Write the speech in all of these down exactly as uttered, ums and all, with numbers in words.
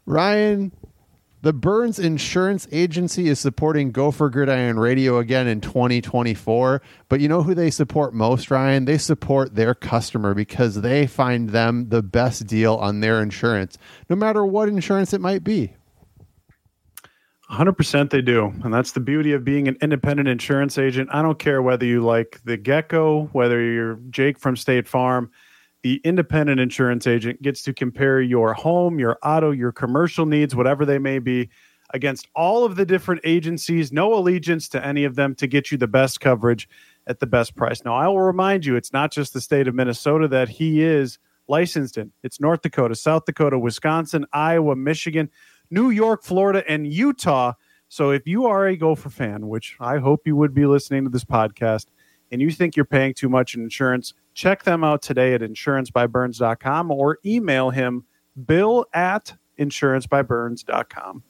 Ryan, the Burns Insurance Agency is supporting Gopher Gridiron Radio again in twenty twenty-four. But you know who they support most, Ryan? They support their customer because they find them the best deal on their insurance, no matter what insurance it might be. one hundred percent they do. And that's the beauty of being an independent insurance agent. I don't care whether you like the Gecko, whether you're Jake from State Farm. The independent insurance agent gets to compare your home, your auto, your commercial needs, whatever they may be, against all of the different agencies, no allegiance to any of them, to get you the best coverage at the best price. Now, I will remind you, it's not just the state of Minnesota that he is licensed in. It's North Dakota, South Dakota, Wisconsin, Iowa, Michigan, New York, Florida, and Utah. So if you are a Gopher fan, which I hope you would be listening to this podcast, and you think you're paying too much in insurance, check them out today at insurance by burns dot com or email him bill at insurance by burns dot com.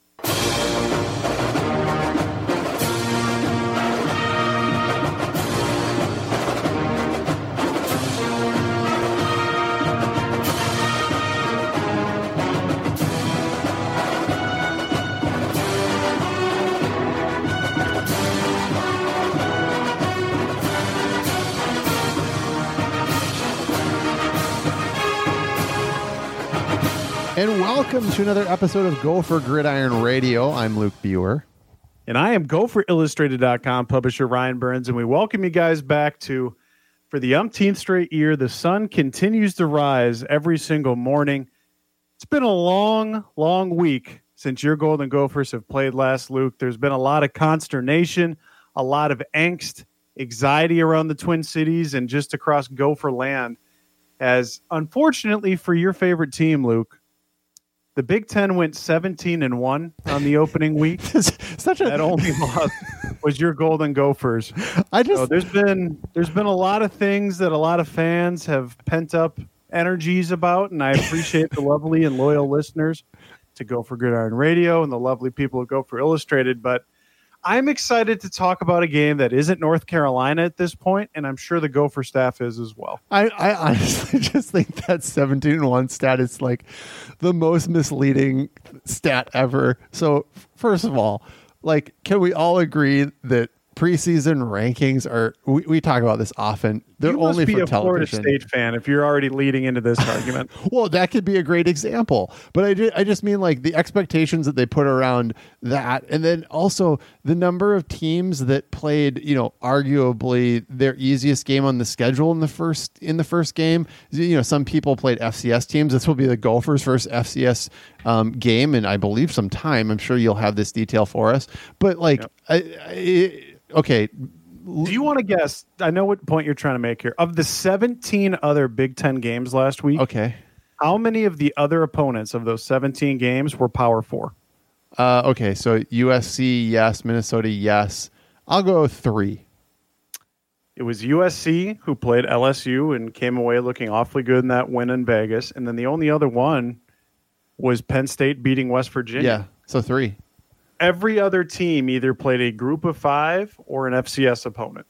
And welcome to another episode of Gopher Gridiron Radio. I'm Luke Buer. And I am Gopher Illustrated dot com publisher Ryan Burns, and we welcome you guys back to, for the umpteenth straight year, the sun continues to rise every single morning. It's been a long, long week since your Golden Gophers have played last, Luke. There's been a lot of consternation, a lot of angst, anxiety around the Twin Cities and just across Gopher land, as unfortunately for your favorite team, Luke, the Big Ten went seventeen and one on the opening week. Such a that only loss was your Golden Gophers. I just so there's been there's been a lot of things that a lot of fans have pent up energies about, and I appreciate the lovely and loyal listeners to Gopher Gridiron Radio and the lovely people at Gopher Illustrated. But I'm excited to talk about a game that isn't North Carolina at this point, and I'm sure the Gopher staff is as well. I, I honestly just think that seventeen and one stat is like the most misleading stat ever. So first of all, like, can we all agree that preseason rankings are, we, we talk about this often, they're you must only be for a television. Florida State fan if you're already leading into this argument. Well, that could be a great example, but I, ju- I just mean like the expectations that they put around that, and then also the number of teams that played, you know, arguably their easiest game on the schedule in the first in the first game. You know, some people played F C S teams. This will be the Gophers' first F C S um, game, and I believe some time. I'm sure you'll have this detail for us, but like, yep. I, I, okay. Do you want to guess? I know what point you're trying to make here. Of the seventeen other Big Ten games last week, okay, how many of the other opponents of those seventeen games were Power Four? Uh, okay, so U S C, yes. Minnesota, yes. I'll go three. It was U S C who played L S U and came away looking awfully good in that win in Vegas. And then the only other one was Penn State beating West Virginia. Yeah, so three. Every other team either played a group of five or an F C S opponent.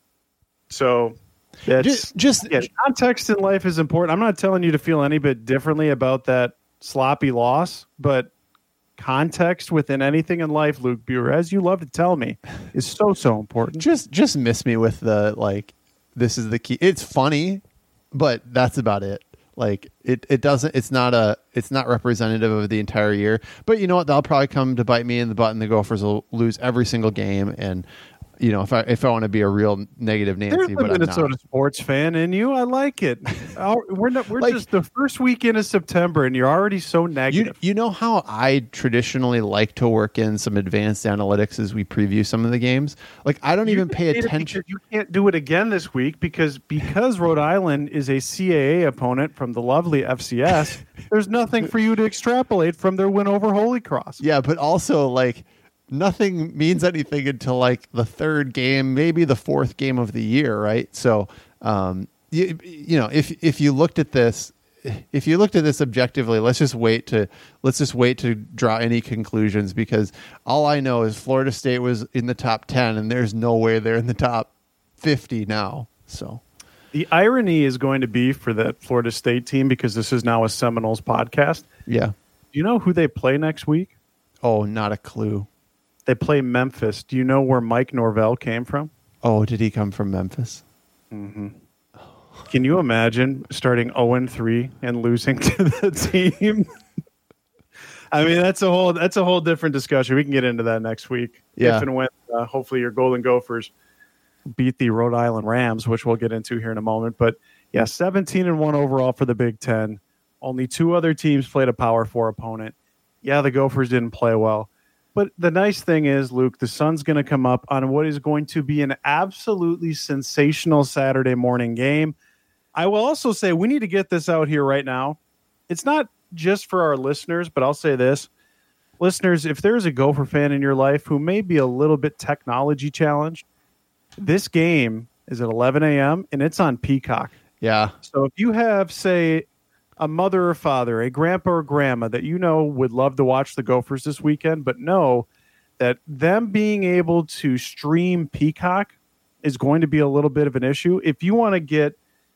So that's, just, just yeah, context in life is important. I'm not telling you to feel any bit differently about that sloppy loss, but context within anything in life, Luke Buer, as you love to tell me, is so, so important. Just just miss me with the, like, this is the key. It's funny, but that's about it. Like it, it doesn't, it's not a, it's not representative of the entire year, but you know what? That'll probably come to bite me in the butt, and the Gophers will lose every single game. And, you know, if I, if I want to be a real negative Nancy, There's but a Minnesota I'm not. sports fan in you. I like it. We're not, we're like, just the first weekend of September and you're already so negative. You, you know how I traditionally like to work in some advanced analytics as we preview some of the games? Like, I don't you even pay attention. You can't do it again this week because, because Rhode Island is a C A A opponent from the lovely F C S. There's nothing for you to extrapolate from their win over Holy Cross. Yeah. But also, like, nothing means anything until like the third game, maybe the fourth game of the year, right? So, um, you, you know, if if you looked at this, if you looked at this objectively, let's just wait to let's just wait to draw any conclusions, because all I know is Florida State was in the top ten, and there's no way they're in the top fifty now. So, the irony is going to be for that Florida State team, because this is now a Seminoles podcast. Yeah. Do you know who they play next week? Oh, not a clue. They play Memphis. Do you know where Mike Norvell came from? Oh, did he come from Memphis? Mm-hmm. Can you imagine starting oh and three and losing to the team? I mean, that's a whole that's a whole different discussion. We can get into that next week. Yeah. If and when, uh, hopefully, your Golden Gophers beat the Rhode Island Rams, which we'll get into here in a moment. But yeah, seventeen and one overall for the Big Ten. Only two other teams played a Power Four opponent. Yeah, the Gophers didn't play well. But the nice thing is, Luke, the sun's going to come up on what is going to be an absolutely sensational Saturday morning game. I will also say we need to get this out here right now. It's not just for our listeners, but I'll say this. Listeners, if there's a Gopher fan in your life who may be a little bit technology challenged, this game is at eleven a.m. and it's on Peacock. Yeah. So if you have, say, a mother or father, a grandpa or grandma that you know would love to watch the Gophers this weekend, but know that them being able to stream Peacock is going to be a little bit of an issue. If you want to get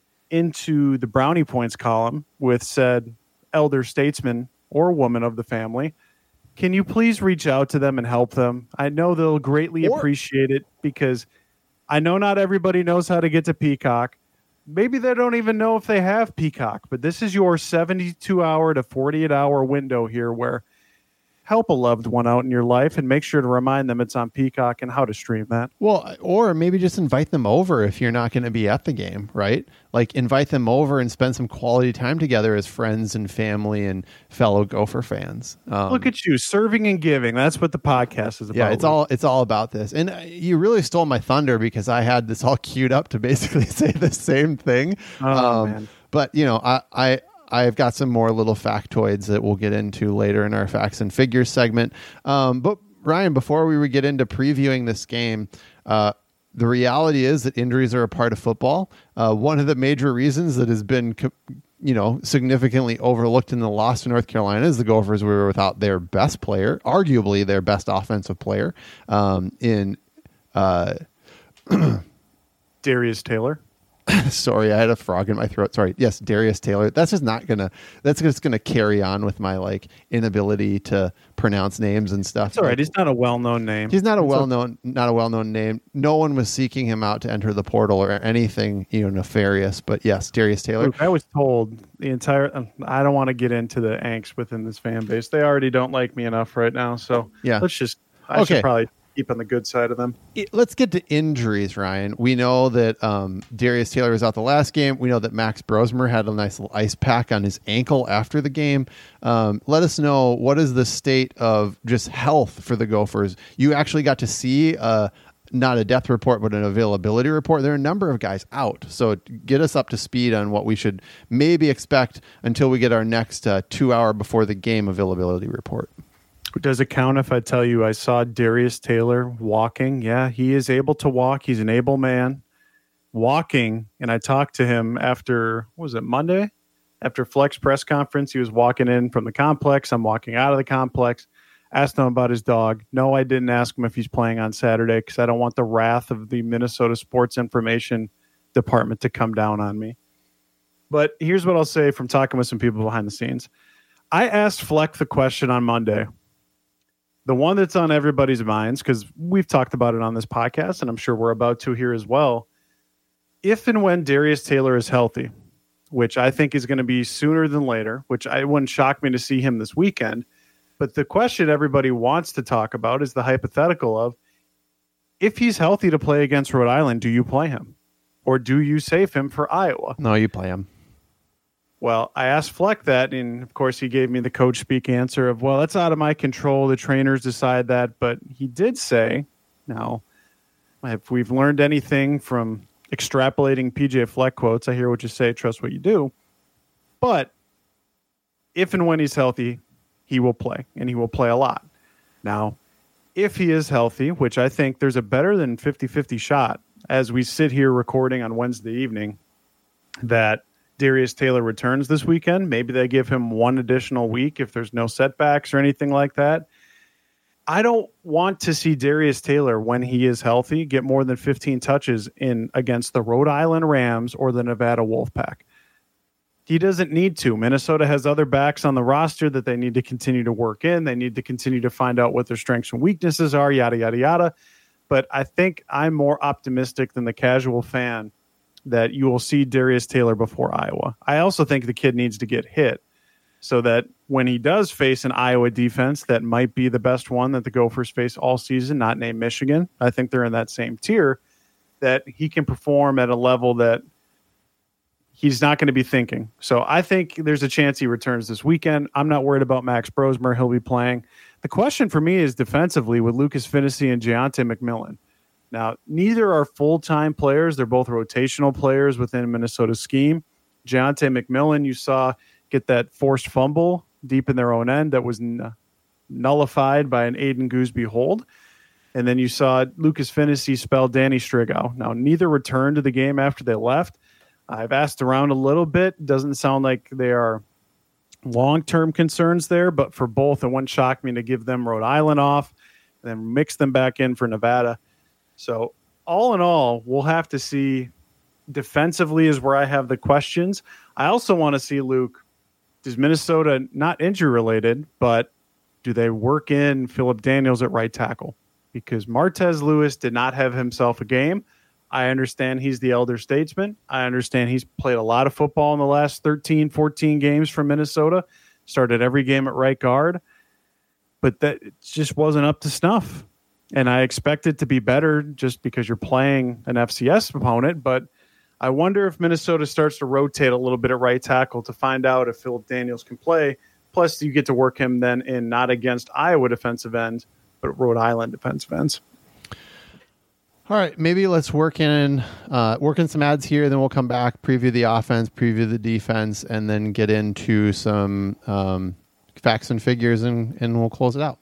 into the brownie points column with said elder statesman or woman of the family, can you please reach out to them and help them? I know they'll greatly Or- appreciate it because I know not everybody knows how to get to Peacock. Maybe they don't even know if they have Peacock, but this is your seventy-two hour to forty-eight hour window here where help a loved one out in your life and make sure to remind them it's on Peacock and how to stream that. Well, or maybe just invite them over if you're not going to be at the game, right? Like invite them over and spend some quality time together as friends and family and fellow Gopher fans. Um, Look at you, serving and giving. That's what the podcast is about. yeah, it's all it's all about this. And uh, you really stole my thunder because I had this all queued up to basically say the same thing. Oh, um, man. But you know, I. I I've got some more little factoids that we'll get into later in our facts and figures segment. Um, but Ryan, before we would get into previewing this game, uh, the reality is that injuries are a part of football. Uh, one of the major reasons that has been, co- you know, significantly overlooked in the loss to North Carolina is the Gophers were without their best player, arguably their best offensive player, um, in uh, Darius Taylor. Sorry, I had a frog in my throat. Sorry. Yes, Darius Taylor. That's just not gonna. That's just gonna carry on with my like inability to pronounce names and stuff. It's all right. He's not a well-known name. He's not a It's well-known, not a well-known name. No one was seeking him out to enter the portal or anything, you know, nefarious. But yes, Darius Taylor. Luke, I was told the entire. um, I don't want to get into the angst within this fan base. They already don't like me enough right now. So Yeah. let's just. I Okay. should probably keep on the good side of them. It- let's get to injuries, Ryan. We know that um, Darius Taylor was out the last game. We know that Max Brosmer had a nice little ice pack on his ankle after the game. Um, let us know, what is the state of just health for the Gophers? You actually got to see uh, not a death report, but an availability report. There are a number of guys out. So get us up to speed on what we should maybe expect until we get our next uh, two hour before the game availability report. Does it count if I tell you I saw Darius Taylor walking? Yeah, he is able to walk. He's an able man walking. And I talked to him after, what was it, Monday? After Flex press conference, he was walking in from the complex. I'm walking out of the complex. Asked him about his dog. No, I didn't ask him if he's playing on Saturday because I don't want the wrath of the Minnesota Sports Information Department to come down on me. But here's what I'll say from talking with some people behind the scenes. I asked Fleck the question on Monday. The one that's on everybody's minds, because we've talked about it on this podcast, and I'm sure we're about to here as well. If and when Darius Taylor is healthy, which I think is going to be sooner than later, which I wouldn't shock me to see him this weekend. But the question everybody wants to talk about is the hypothetical of, if he's healthy to play against Rhode Island, do you play him? Or do you save him for Iowa? No, you play him. Well, I asked Fleck that, and of course he gave me the coach speak answer of, well, that's out of my control. The trainers decide that. But he did say, now, if we've learned anything from extrapolating P J Fleck quotes, I hear what you say, trust what you do. But if and when he's healthy, he will play, and he will play a lot. Now, if he is healthy, which I think there's a better than fifty-fifty shot as we sit here recording on Wednesday evening, that Darius Taylor returns this weekend. Maybe they give him one additional week if there's no setbacks or anything like that. I don't want to see Darius Taylor, when he is healthy, get more than fifteen touches in against the Rhode Island Rams or the Nevada Wolfpack. He doesn't need to. Minnesota has other backs on the roster that they need to continue to work in. They need to continue to find out what their strengths and weaknesses are, yada, yada, yada. But I think I'm more optimistic than the casual fan that you will see Darius Taylor before Iowa. I also think the kid needs to get hit so that when he does face an Iowa defense that might be the best one that the Gophers face all season, not named Michigan, I think they're in that same tier, that he can perform at a level that he's not going to be thinking. So I think there's a chance he returns this weekend. I'm not worried about Max Brosmer. He'll be playing. The question for me is defensively with Lucas Finney and Giante McMillan. Now, neither are full-time players. They're both rotational players within Minnesota's scheme. Giante McMillan, you saw get that forced fumble deep in their own end that was n- nullified by an Aiden Gooseby hold. And then you saw Lucas Finney spell Danny Strigow. Now, neither returned to the game after they left. I've asked around a little bit. Doesn't sound like they are long-term concerns there, but for both, it wouldn't shock me to give them Rhode Island off and then mix them back in for Nevada. So all in all, we'll have to see. Defensively is where I have the questions. I also want to see, Luke, does Minnesota, not injury-related, but do they work in Phillip Daniels at right tackle? Because Martez Lewis did not have himself a game. I understand he's the elder statesman. I understand he's played a lot of football in the last thirteen, fourteen games for Minnesota, started every game at right guard, but that it just wasn't up to snuff. And I expect it to be better just because you're playing an F C S opponent, but I wonder if Minnesota starts to rotate a little bit at right tackle to find out if Phillip Daniels can play. Plus, you get to work him then in not against Iowa defensive end, but Rhode Island defensive ends. All right, maybe let's work in uh, work in some ads here, then we'll come back, preview the offense, preview the defense, and then get into some um, facts and figures, and, and we'll close it out.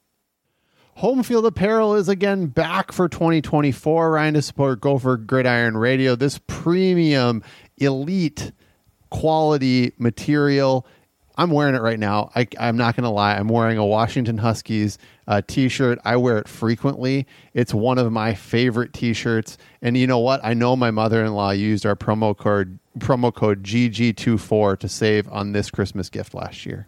Home Field Apparel is again back for twenty twenty-four. Ryan, to support Gopher Gridiron Radio. This premium, elite quality material. I'm wearing it right now. I, I'm not going to lie. I'm wearing a Washington Huskies uh, t-shirt. I wear it frequently. It's one of my favorite t-shirts. And you know what? I know my mother-in-law used our promo code promo code G G twenty-four to save on this Christmas gift last year.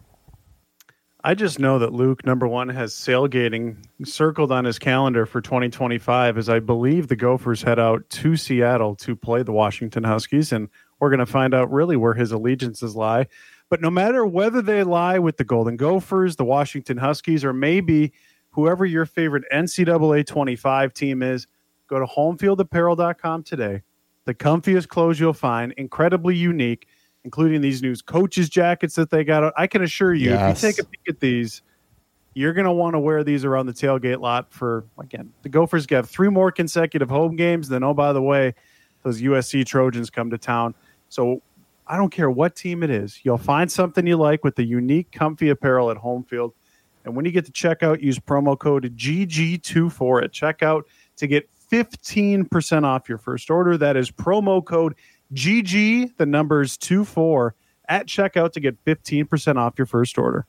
I just know that Luke, number one, has sailgating circled on his calendar for twenty twenty-five, as I believe the Gophers head out to Seattle to play the Washington Huskies, and we're going to find out really where his allegiances lie. But no matter whether they lie with the Golden Gophers, the Washington Huskies, or maybe whoever your favorite N C double A twenty-five team is, go to home field apparel dot com today. The comfiest clothes you'll find, incredibly unique, including these new coaches jackets that they got. I can assure you, yes. If you take a peek at these, you're going to want to wear these around the tailgate lot for, again, the Gophers have three more consecutive home games. Then, oh, by the way, those U S C Trojans come to town. So I don't care what team it is. You'll find something you like with the unique, comfy apparel at Home Field. And when you get to checkout, use promo code G G twenty-four at checkout to get fifteen percent off your first order. That is promo code G G, the numbers twenty-four, at checkout to get fifteen percent off your first order.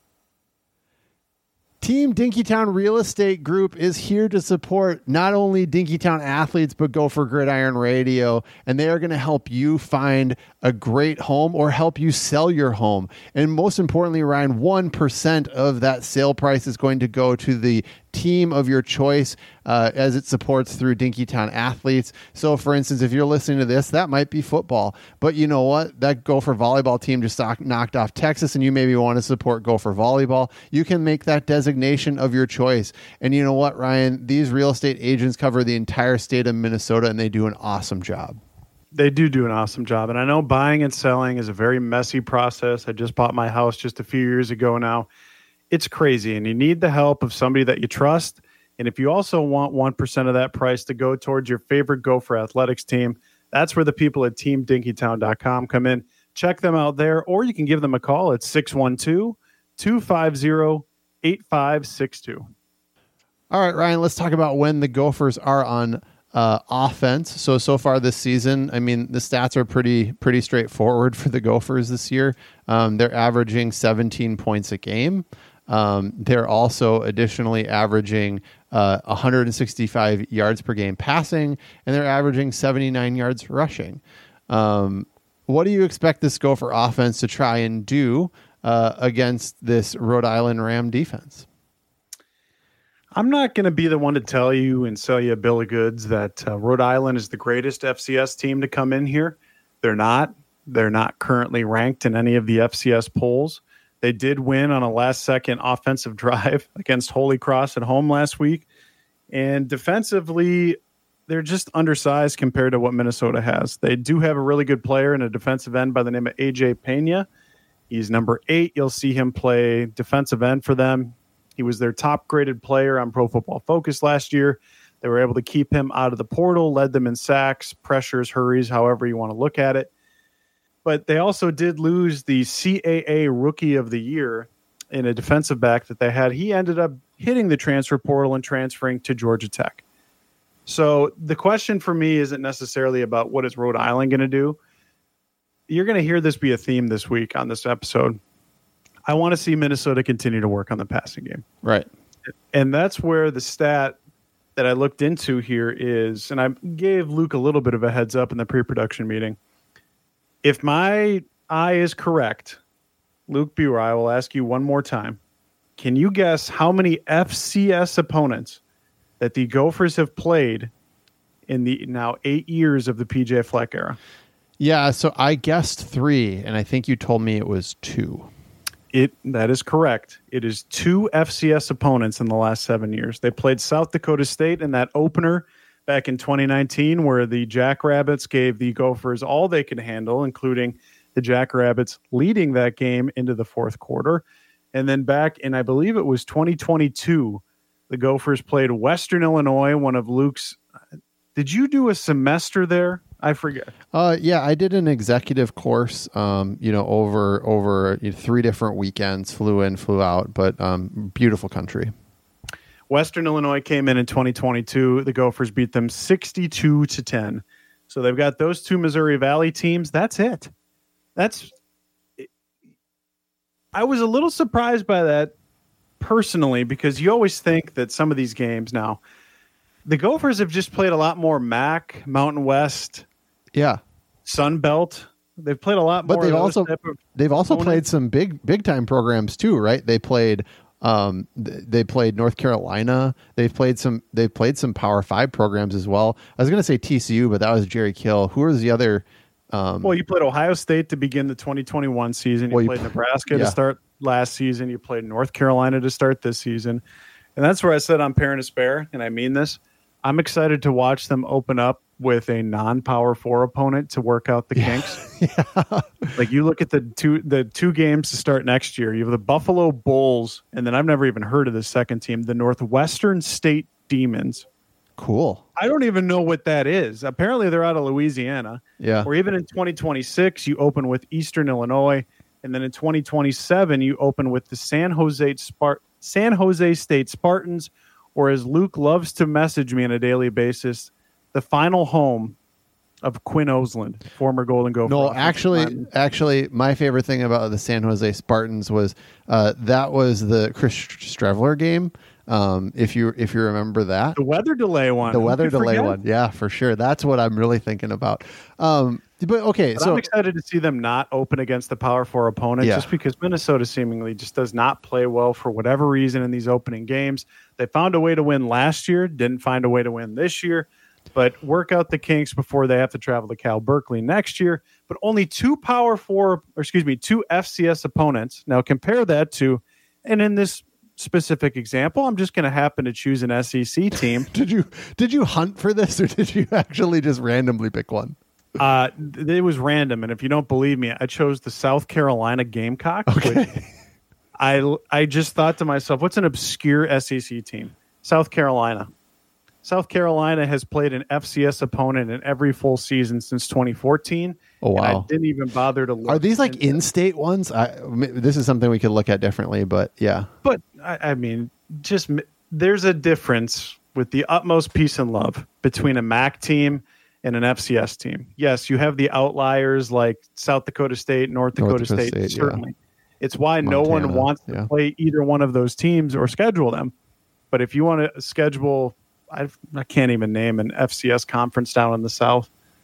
Team Dinkytown Real Estate Group is here to support not only Dinkytown athletes, but Gopher Gridiron Radio, and they are going to help you find a great home or help you sell your home. And most importantly, Ryan, one percent of that sale price is going to go to the team of your choice uh, as it supports through Dinkytown athletes. So, for instance, if you're listening to this, that might be football. But you know what? That Gopher volleyball team just knocked off Texas, and you maybe want to support Gopher volleyball. You can make that designation of your choice. And you know what, Ryan? These real estate agents cover the entire state of Minnesota, and they do an awesome job. They do do an awesome job. And I know buying and selling is a very messy process. I just bought my house just a few years ago now. It's crazy, and you need the help of somebody that you trust. And if you also want one percent of that price to go towards your favorite Gopher athletics team, that's where the people at team dinkytown dot com come in. Check them out there, or you can give them a call at six one two, two five zero, eight five six two. All right, Ryan, let's talk about when the Gophers are on uh, offense. So, so far this season, I mean, the stats are pretty pretty straightforward for the Gophers this year. Um, they're averaging seventeen points a game. Um, they're also additionally averaging uh, one hundred sixty-five yards per game passing, and they're averaging seventy-nine yards rushing. Um, What do you expect this Gopher offense to try and do uh, against this Rhode Island Ram defense? I'm not going to be the one to tell you and sell you a bill of goods that uh, Rhode Island is the greatest F C S team to come in here. They're not. They're not currently ranked in any of the F C S polls. They did win on a last-second offensive drive against Holy Cross at home last week. And defensively, they're just undersized compared to what Minnesota has. They do have a really good player in a defensive end by the name of A J Pena. He's number eight. You'll see him play defensive end for them. He was their top-graded player on Pro Football Focus last year. They were able to keep him out of the portal, led them in sacks, pressures, hurries, however you want to look at it. But they also did lose the C A A Rookie of the Year in a defensive back that they had. He ended up hitting the transfer portal and transferring to Georgia Tech. So the question for me isn't necessarily about what is Rhode Island going to do. You're going to hear this be a theme this week on this episode. I want to see Minnesota continue to work on the passing game. Right. And that's where the stat that I looked into here is, and I gave Luke a little bit of a heads up in the pre-production meeting. If my eye is correct, Luke Buer, I will ask you one more time. Can you guess how many F C S opponents that the Gophers have played in the now eight years of the P J Fleck era? Yeah, so I guessed three, and I think you told me it was two. It that is correct. It is two F C S opponents in the last seven years. They played South Dakota State in that opener back in twenty nineteen, where the Jackrabbits gave the Gophers all they could handle, including the Jackrabbits leading that game into the fourth quarter. And then back in, I believe it was twenty twenty-two, the Gophers played Western Illinois, one of Luke's. Did you do a semester there? I forget. Uh, yeah, I did an executive course, um, you know, over over you know, three different weekends, flew in, flew out, but um, beautiful country. Western Illinois came in in twenty twenty-two. The Gophers beat them sixty-two to ten. So they've got those two Missouri Valley teams. That's it. That's. I was a little surprised by that personally, because you always think that some of these games now, the Gophers have just played a lot more M A C, Mountain West, yeah, Sun Belt. They've played a lot more. But they've of those also type of they've also opponents. played some big big time programs too, right? They played um th- they played North Carolina. They've played some they've played some Power Five programs as well. I was going to say T C U, but that was Jerry Kill. Who was the other? Um, Well, you played Ohio State to begin the twenty twenty-one season. You well, you played pl- Nebraska yeah. to start last season. You played North Carolina to start this season. And that's where I said on Parent Despair, and I mean this, I'm excited to watch them open up with a non-Power Four opponent to work out the kinks. yeah. Like you look at the two the two games to start next year. You have the Buffalo Bulls, and then I've never even heard of the second team, the Northwestern State Demons. Cool. I don't even know what that is. Apparently they're out of Louisiana. Yeah. Or even in twenty twenty-six, you open with Eastern Illinois, and then in twenty twenty-seven, you open with the San Jose Spart- San Jose State Spartans, or as Luke loves to message me on a daily basis, the final home of Quinn Osland, former Golden Gopher. No, offensive actually, lineman. actually, my favorite thing about the San Jose Spartans was uh, that was the Chris Strevler game. Um, if you if you remember that, the weather delay one, the Who weather could delay forget? one, yeah, for sure. That's what I'm really thinking about. Um, but okay, But so I'm excited to see them not open against the Power Four opponent, Yeah. just because Minnesota seemingly just does not play well for whatever reason in these opening games. They found a way to win last year, didn't find a way to win this year, but work out the kinks before they have to travel to Cal Berkeley next year. But only two Power Four, or excuse me, two F C S opponents. Now compare that to, and in this specific example, I'm just going to happen to choose an S E C team. did you did you hunt for this, or did you actually just randomly pick one? Uh, th- it was random, and if you don't believe me, I chose the South Carolina Gamecocks. Okay. Which I I just thought to myself, what's an obscure S E C team? South Carolina. South Carolina has played an F C S opponent in every full season since twenty fourteen. Oh, wow. And I didn't even bother to look. Are these like into- in-state ones? I, this is something we could look at differently, but yeah. But I, I mean, just m- there's a difference with the utmost peace and love between a M A C team and an F C S team. Yes, you have the outliers like South Dakota State, North Dakota, North Dakota State, State, yeah. certainly. It's why no one Montana, wants to yeah. play either one of those teams or schedule them. But if you want to schedule, I've, I can't even name an F C S conference down in the South.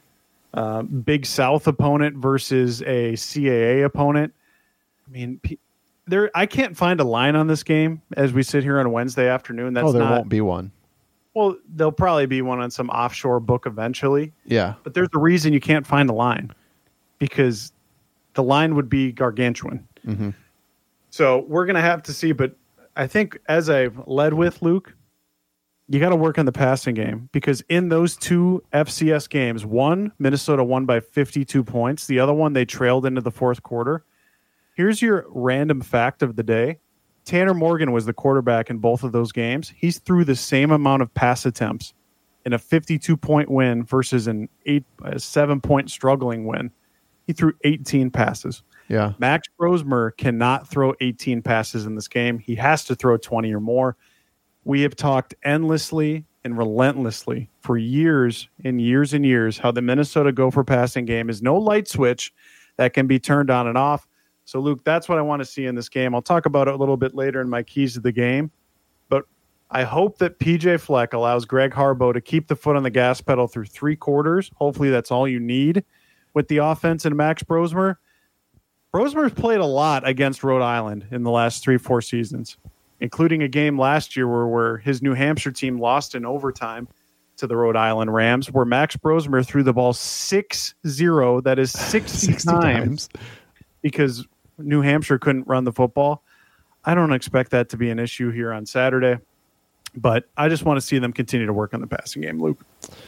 uh, Big South opponent versus a C A A opponent. I mean, there I can't find a line on this game as we sit here on Wednesday afternoon. That's oh, there not, won't be one. Well, there'll probably be one on some offshore book eventually. Yeah. But there's a reason you can't find a line, because the line would be gargantuan. Mm-hmm. So we're going to have to see. But I think, as I've led with, Luke, you got to work on the passing game, because in those two F C S games, one, Minnesota won by fifty-two points. The other one, they trailed into the fourth quarter. Here's your random fact of the day. Tanner Morgan was the quarterback in both of those games. He's threw the same amount of pass attempts in a fifty-two point win versus an eight, a seven point struggling win. He threw eighteen passes. Yeah. Max Brosmer cannot throw eighteen passes in this game. He has to throw twenty or more. We have talked endlessly and relentlessly for years and years and years how the Minnesota Gopher passing game is no light switch that can be turned on and off. So, Luke, that's what I want to see in this game. I'll talk about it a little bit later in my keys to the game. But I hope that P J Fleck allows Greg Harbaugh to keep the foot on the gas pedal through three quarters. Hopefully that's all you need with the offense and Max Brosmer. Brosmer's played a lot against Rhode Island in the last three, four seasons, including a game last year where, where his New Hampshire team lost in overtime to the Rhode Island Rams, where Max Brosmer threw the ball six zero, that is sixty, sixty times, times, because New Hampshire couldn't run the football. I don't expect that to be an issue here on Saturday, but I just want to see them continue to work on the passing game, Luke.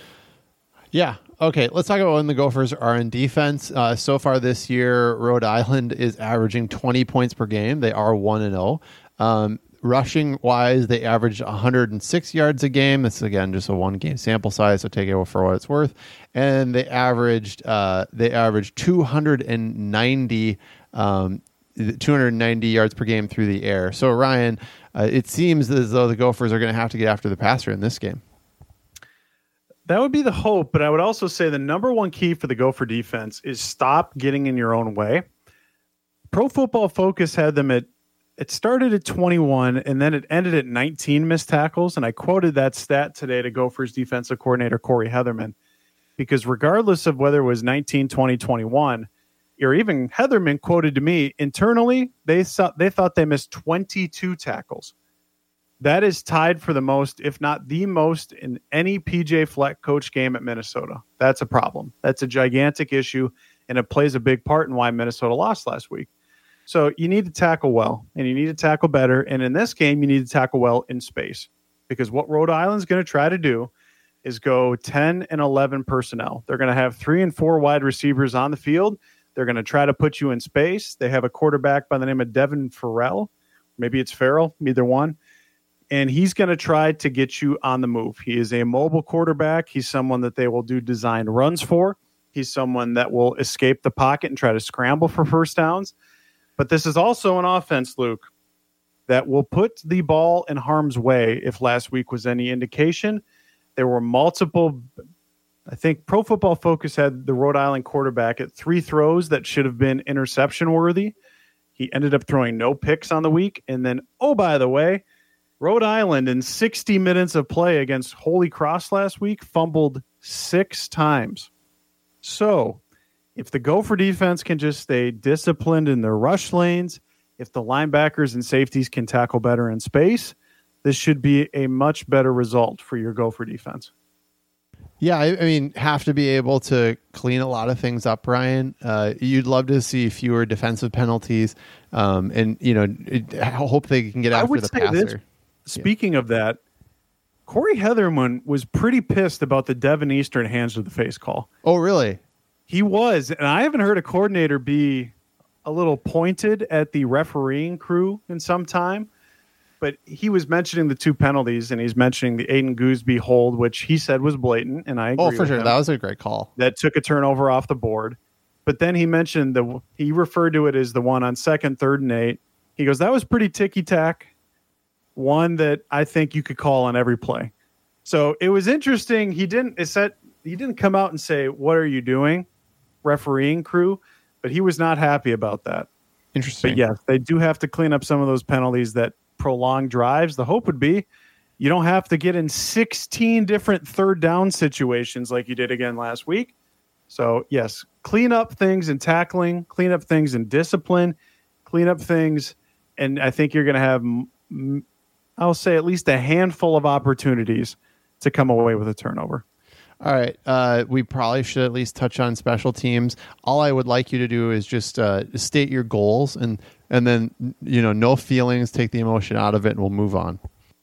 Yeah. Okay. Let's talk about when the Gophers are in defense. Uh, so far this year, Rhode Island is averaging twenty points per game. They are one and zero. Um, rushing wise, they averaged one hundred six yards a game. This is, again, just a one game sample size, so take it for what it's worth. And they averaged uh, they averaged two hundred ninety um, two hundred ninety yards per game through the air. So, Ryan, uh, it seems as though the Gophers are going to have to get after the passer in this game. That would be the hope, but I would also say the number one key for the Gopher defense is stop getting in your own way. Pro Football Focus had them at, it started at twenty-one, and then it ended at nineteen missed tackles, and I quoted that stat today to Gophers defensive coordinator Corey Heatherman, because regardless of whether it was nineteen, twenty, twenty-one, or even Heatherman quoted to me, internally, they thought, they thought they missed twenty-two tackles. That is tied for the most, if not the most, in any P J Fleck coach game at Minnesota. That's a problem. That's a gigantic issue, and it plays a big part in why Minnesota lost last week. So you need to tackle well, and you need to tackle better. And in this game, you need to tackle well in space, because what Rhode Island's going to try to do is go ten and eleven personnel. They're going to have three and four wide receivers on the field. They're going to try to put you in space. They have a quarterback by the name of Devin Farrell. Maybe it's Farrell, either one. And he's going to try to get you on the move. He is a mobile quarterback. He's someone that they will do designed runs for. He's someone that will escape the pocket and try to scramble for first downs. But this is also an offense, Luke, that will put the ball in harm's way. If last week was any indication, there were multiple, I think Pro Football Focus had the Rhode Island quarterback at three throws that should have been interception worthy. He ended up throwing no picks on the week. And then, oh, by the way, Rhode Island, in sixty minutes of play against Holy Cross last week, fumbled six times. So if the Gopher defense can just stay disciplined in their rush lanes, if the linebackers and safeties can tackle better in space, this should be a much better result for your Gopher defense. Yeah, I, I mean, have to be able to clean a lot of things up, Ryan. Uh, you'd love to see fewer defensive penalties, um, and you know, it, I hope they can get after the passer. This, speaking yeah. of that, Corey Heatherman was pretty pissed about the Devin Eastern hands to the face call. Oh, really? He was, and I haven't heard a coordinator be a little pointed at the refereeing crew in some time. But he was mentioning the two penalties, and he's mentioning the Aiden Gooseby hold, which he said was blatant, and I agree Oh, for with sure. him. That was a great call. That took a turnover off the board. But then he mentioned, the he referred to it as the one on second, third, and eight. He goes, that was pretty ticky-tack. One that I think you could call on every play. So it was interesting. He didn't it said, he didn't come out and say, what are you doing, refereeing crew? But he was not happy about that. Interesting. But yes, they do have to clean up some of those penalties that prolonged drives. The hope would be you don't have to get in sixteen different third down situations like you did again last week. So, yes, clean up things in tackling, clean up things in discipline, clean up things, and I think you're going to have, I'll say, at least a handful of opportunities to come away with a turnover. All right. Uh, we probably should at least touch on special teams. All I would like you to do is just uh, state your goals and, and then, you know, no feelings, take the emotion out of it, and we'll move on.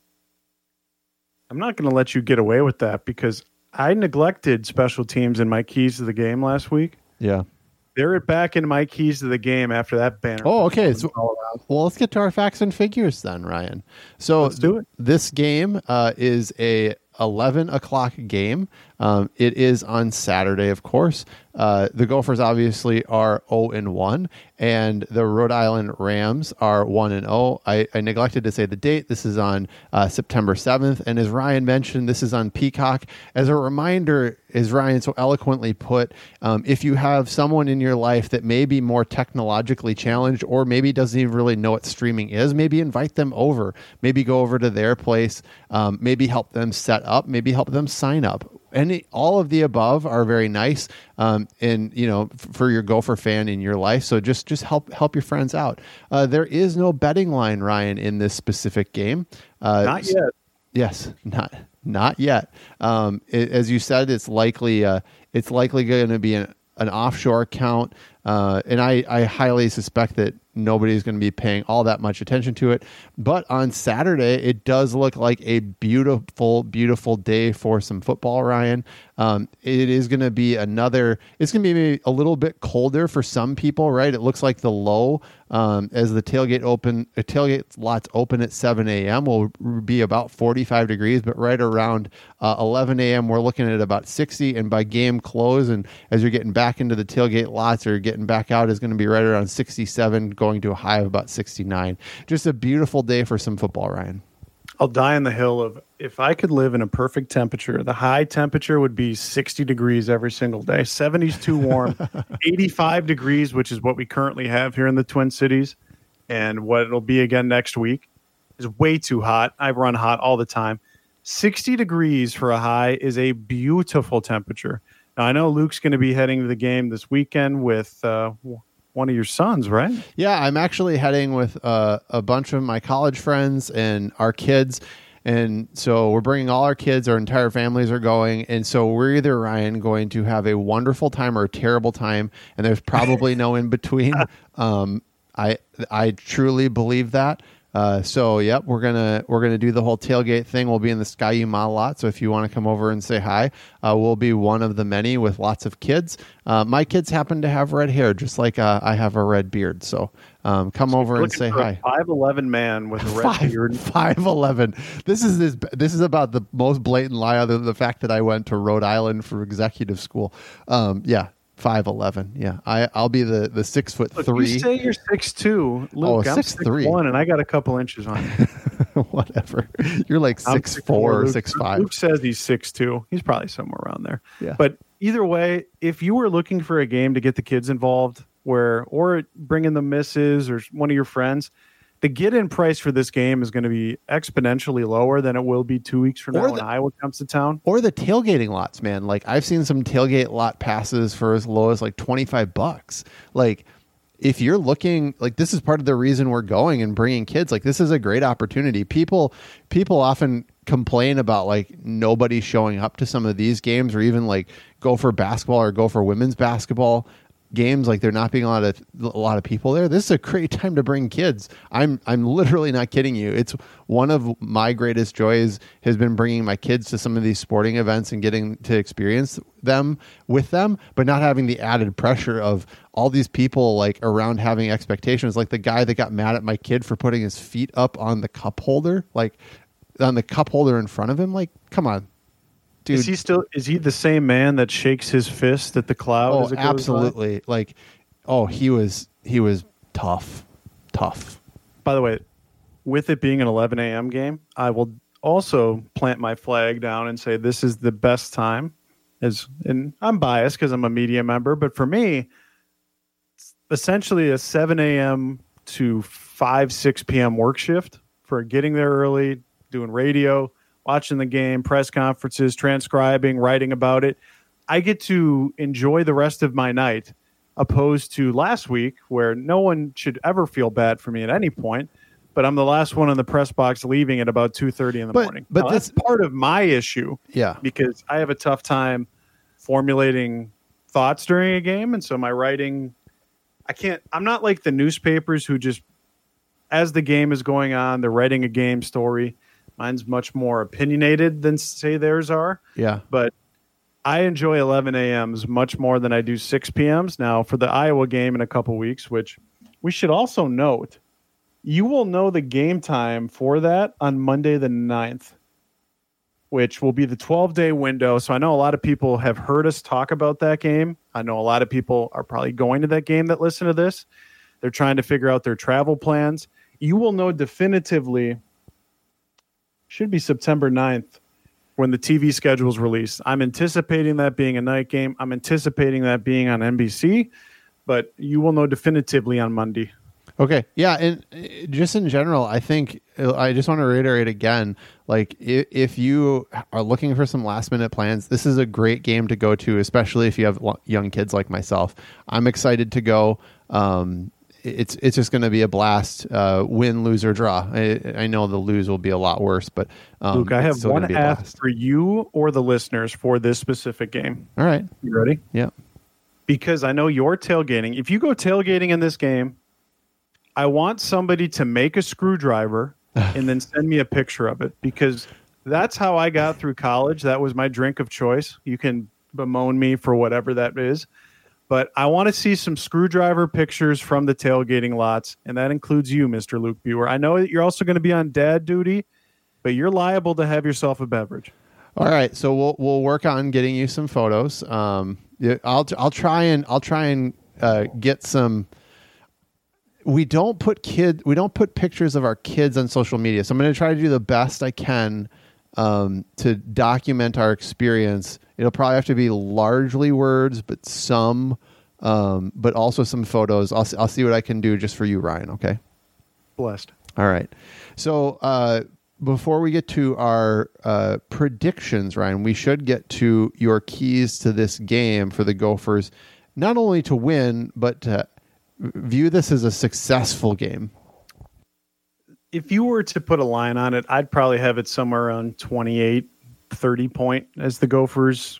I'm not going to let you get away with that because I neglected special teams in my keys to the game last week. Yeah. They're back in my keys to the game after that banner. Oh, okay. So, well, let's get to our facts and figures then, Ryan. So let's do it. This game uh, is a eleven o'clock game. Um, it is on Saturday, of course. Uh, the Gophers obviously are oh and one, and the Rhode Island Rams are one and oh. I, I neglected to say the date. This is on uh, September seventh, and as Ryan mentioned, this is on Peacock. As a reminder, as Ryan so eloquently put, um, if you have someone in your life that may be more technologically challenged or maybe doesn't even really know what streaming is, maybe invite them over. Maybe go over to their place. Um, maybe help them set up. Maybe help them sign up. Any, all of the above are very nice, um, and you know, f- for your Gopher fan in your life. So just just help help your friends out. Uh, there is no betting line, Ryan, in this specific game. Uh, not yet. Yes, not not yet. Um, it, as you said, it's likely uh, it's likely going to be an, an offshore account, uh, and I, I highly suspect that nobody's going to be paying all that much attention to it. But on Saturday, it does look like a beautiful, beautiful day for some football, Ryan. Um, it is going to be another, it's going to be maybe a little bit colder for some people, right? It looks like the low um, as the tailgate open, the tailgate lots open at seven a.m. will be about forty-five degrees, but right around uh, eleven a.m. we're looking at about sixty, and by game close and as you're getting back into the tailgate lots or getting back out is going to be right around sixty-seven, going to a high of about sixty-nine. Just a beautiful day for some football, Ryan. I'll die on the hill of if I could live in a perfect temperature, the high temperature would be sixty degrees every single day. seventies too warm, eighty-five degrees, which is what we currently have here in the Twin Cities, and what it'll be again next week is way too hot. I run hot all the time. sixty degrees for a high is a beautiful temperature. Now, I know Luke's going to be heading to the game this weekend with uh, one of your sons, right? Yeah, I'm actually heading with uh, a bunch of my college friends and our kids. And so we're bringing all our kids, our entire families are going. And so we're either, Ryan, going to have a wonderful time or a terrible time. And there's probably no in between. Um, I I truly believe that. Uh, so, yep, we're gonna we're gonna do the whole tailgate thing. We'll be in the Ski-U-Mah lot. So if you want to come over and say hi, uh, we'll be one of the many with lots of kids. Uh, my kids happen to have red hair, just like uh, I have a red beard. So um, come so over and say hi. five eleven man with a red five, beard. five eleven. This is this. This is about the most blatant lie, other than the fact that I went to Rhode Island for executive school. Um, yeah. five eleven. Yeah, I I'll be the the six foot Look, three. You say you're six two, Luke. Oh, I'm six six three. one, and I got a couple inches on you. Whatever. You're like six, six four, or six five. Luke says he's six two. He's probably somewhere around there. Yeah. But either way, if you were looking for a game to get the kids involved, where or bring in the missus or one of your friends, the get-in price for this game is going to be exponentially lower than it will be two weeks from Or now the- when Iowa comes to town. Or the tailgating lots, man. Like I've seen some tailgate lot passes for as low as like twenty-five bucks. Like if you're looking, like this is part of the reason we're going and bringing kids. Like this is a great opportunity. People, people often complain about like nobody showing up to some of these games, or even like go for basketball or go for women's basketball games, like there not being a lot of a lot of people there. This is a great time to bring kids. I'm I'm literally not kidding you. It's one of my greatest joys has been bringing my kids to some of these sporting events and getting to experience them with them, but not having the added pressure of all these people like around having expectations. Like the guy that got mad at my kid for putting his feet up on the cup holder, like on the cup holder in front of him. Like, come on. Dude. Is he still? Is he the same man that shakes his fist at the cloud? Oh, as it goes absolutely! by? Like, oh, he was he was tough, tough. By the way, with it being an eleven a.m. game, I will also plant my flag down and say this is the best time. As and I'm biased because I'm a media member, but for me, it's essentially a seven a.m. to five six p.m. work shift for getting there early, doing radio, watching the game, press conferences, transcribing, writing about it. I get to enjoy the rest of my night, opposed to last week where no one should ever feel bad for me at any point. But I'm the last one in the press box leaving at about two thirty in the but, morning. But now, that's that's part of my issue. Yeah. Because I have a tough time formulating thoughts during a game. And so my writing, I can't, I'm not like the newspapers who just, as the game is going on, they're writing a game story. Mine's much more opinionated than, say, theirs are. Yeah. But I enjoy eleven a.m.s much more than I do six p.m.s. Now, for the Iowa game in a couple weeks, which we should also note, you will know the game time for that on Monday the ninth, which will be the twelve-day window. So I know a lot of people have heard us talk about that game. I know a lot of people are probably going to that game that listen to this. They're trying to figure out their travel plans. You will know definitively, should be September ninth, when the T V schedule is released. I'm anticipating that being a night game. I'm anticipating that being on N B C, but you will know definitively on Monday. Okay. Yeah. And just in general, I think I just want to reiterate again, like if, if you are looking for some last minute plans, this is a great game to go to, especially if you have young kids like myself. I'm excited to go. Um, it's, it's just going to be a blast, uh, win, lose or draw. I, I know the lose will be a lot worse, but um, Luke, I have one ask for you or the listeners for this specific game. All right. You ready? Yeah. Because I know you're tailgating. If you go tailgating in this game, I want somebody to make a screwdriver and then send me a picture of it, because that's how I got through college. That was my drink of choice. You can bemoan me for whatever that is, but I want to see some screwdriver pictures from the tailgating lots, and that includes you, Mister Luke Buer. I know that you're also going to be on dad duty, but you're liable to have yourself a beverage. All right, so we'll we'll work on getting you some photos. Um, I'll I'll try and I'll try and uh, get some. We don't put kid. We don't put pictures of our kids on social media. So I'm going to try to do the best I can um, to document our experience. It'll probably have to be largely words, but some, um, but also some photos. I'll I'll see what I can do just for you, Ryan. Okay. Blessed. All right. So uh, before we get to our uh, predictions, Ryan, we should get to your keys to this game for the Gophers, not only to win, but to view this as a successful game. If you were to put a line on it, I'd probably have it somewhere around twenty-eight, thirty point as the Gophers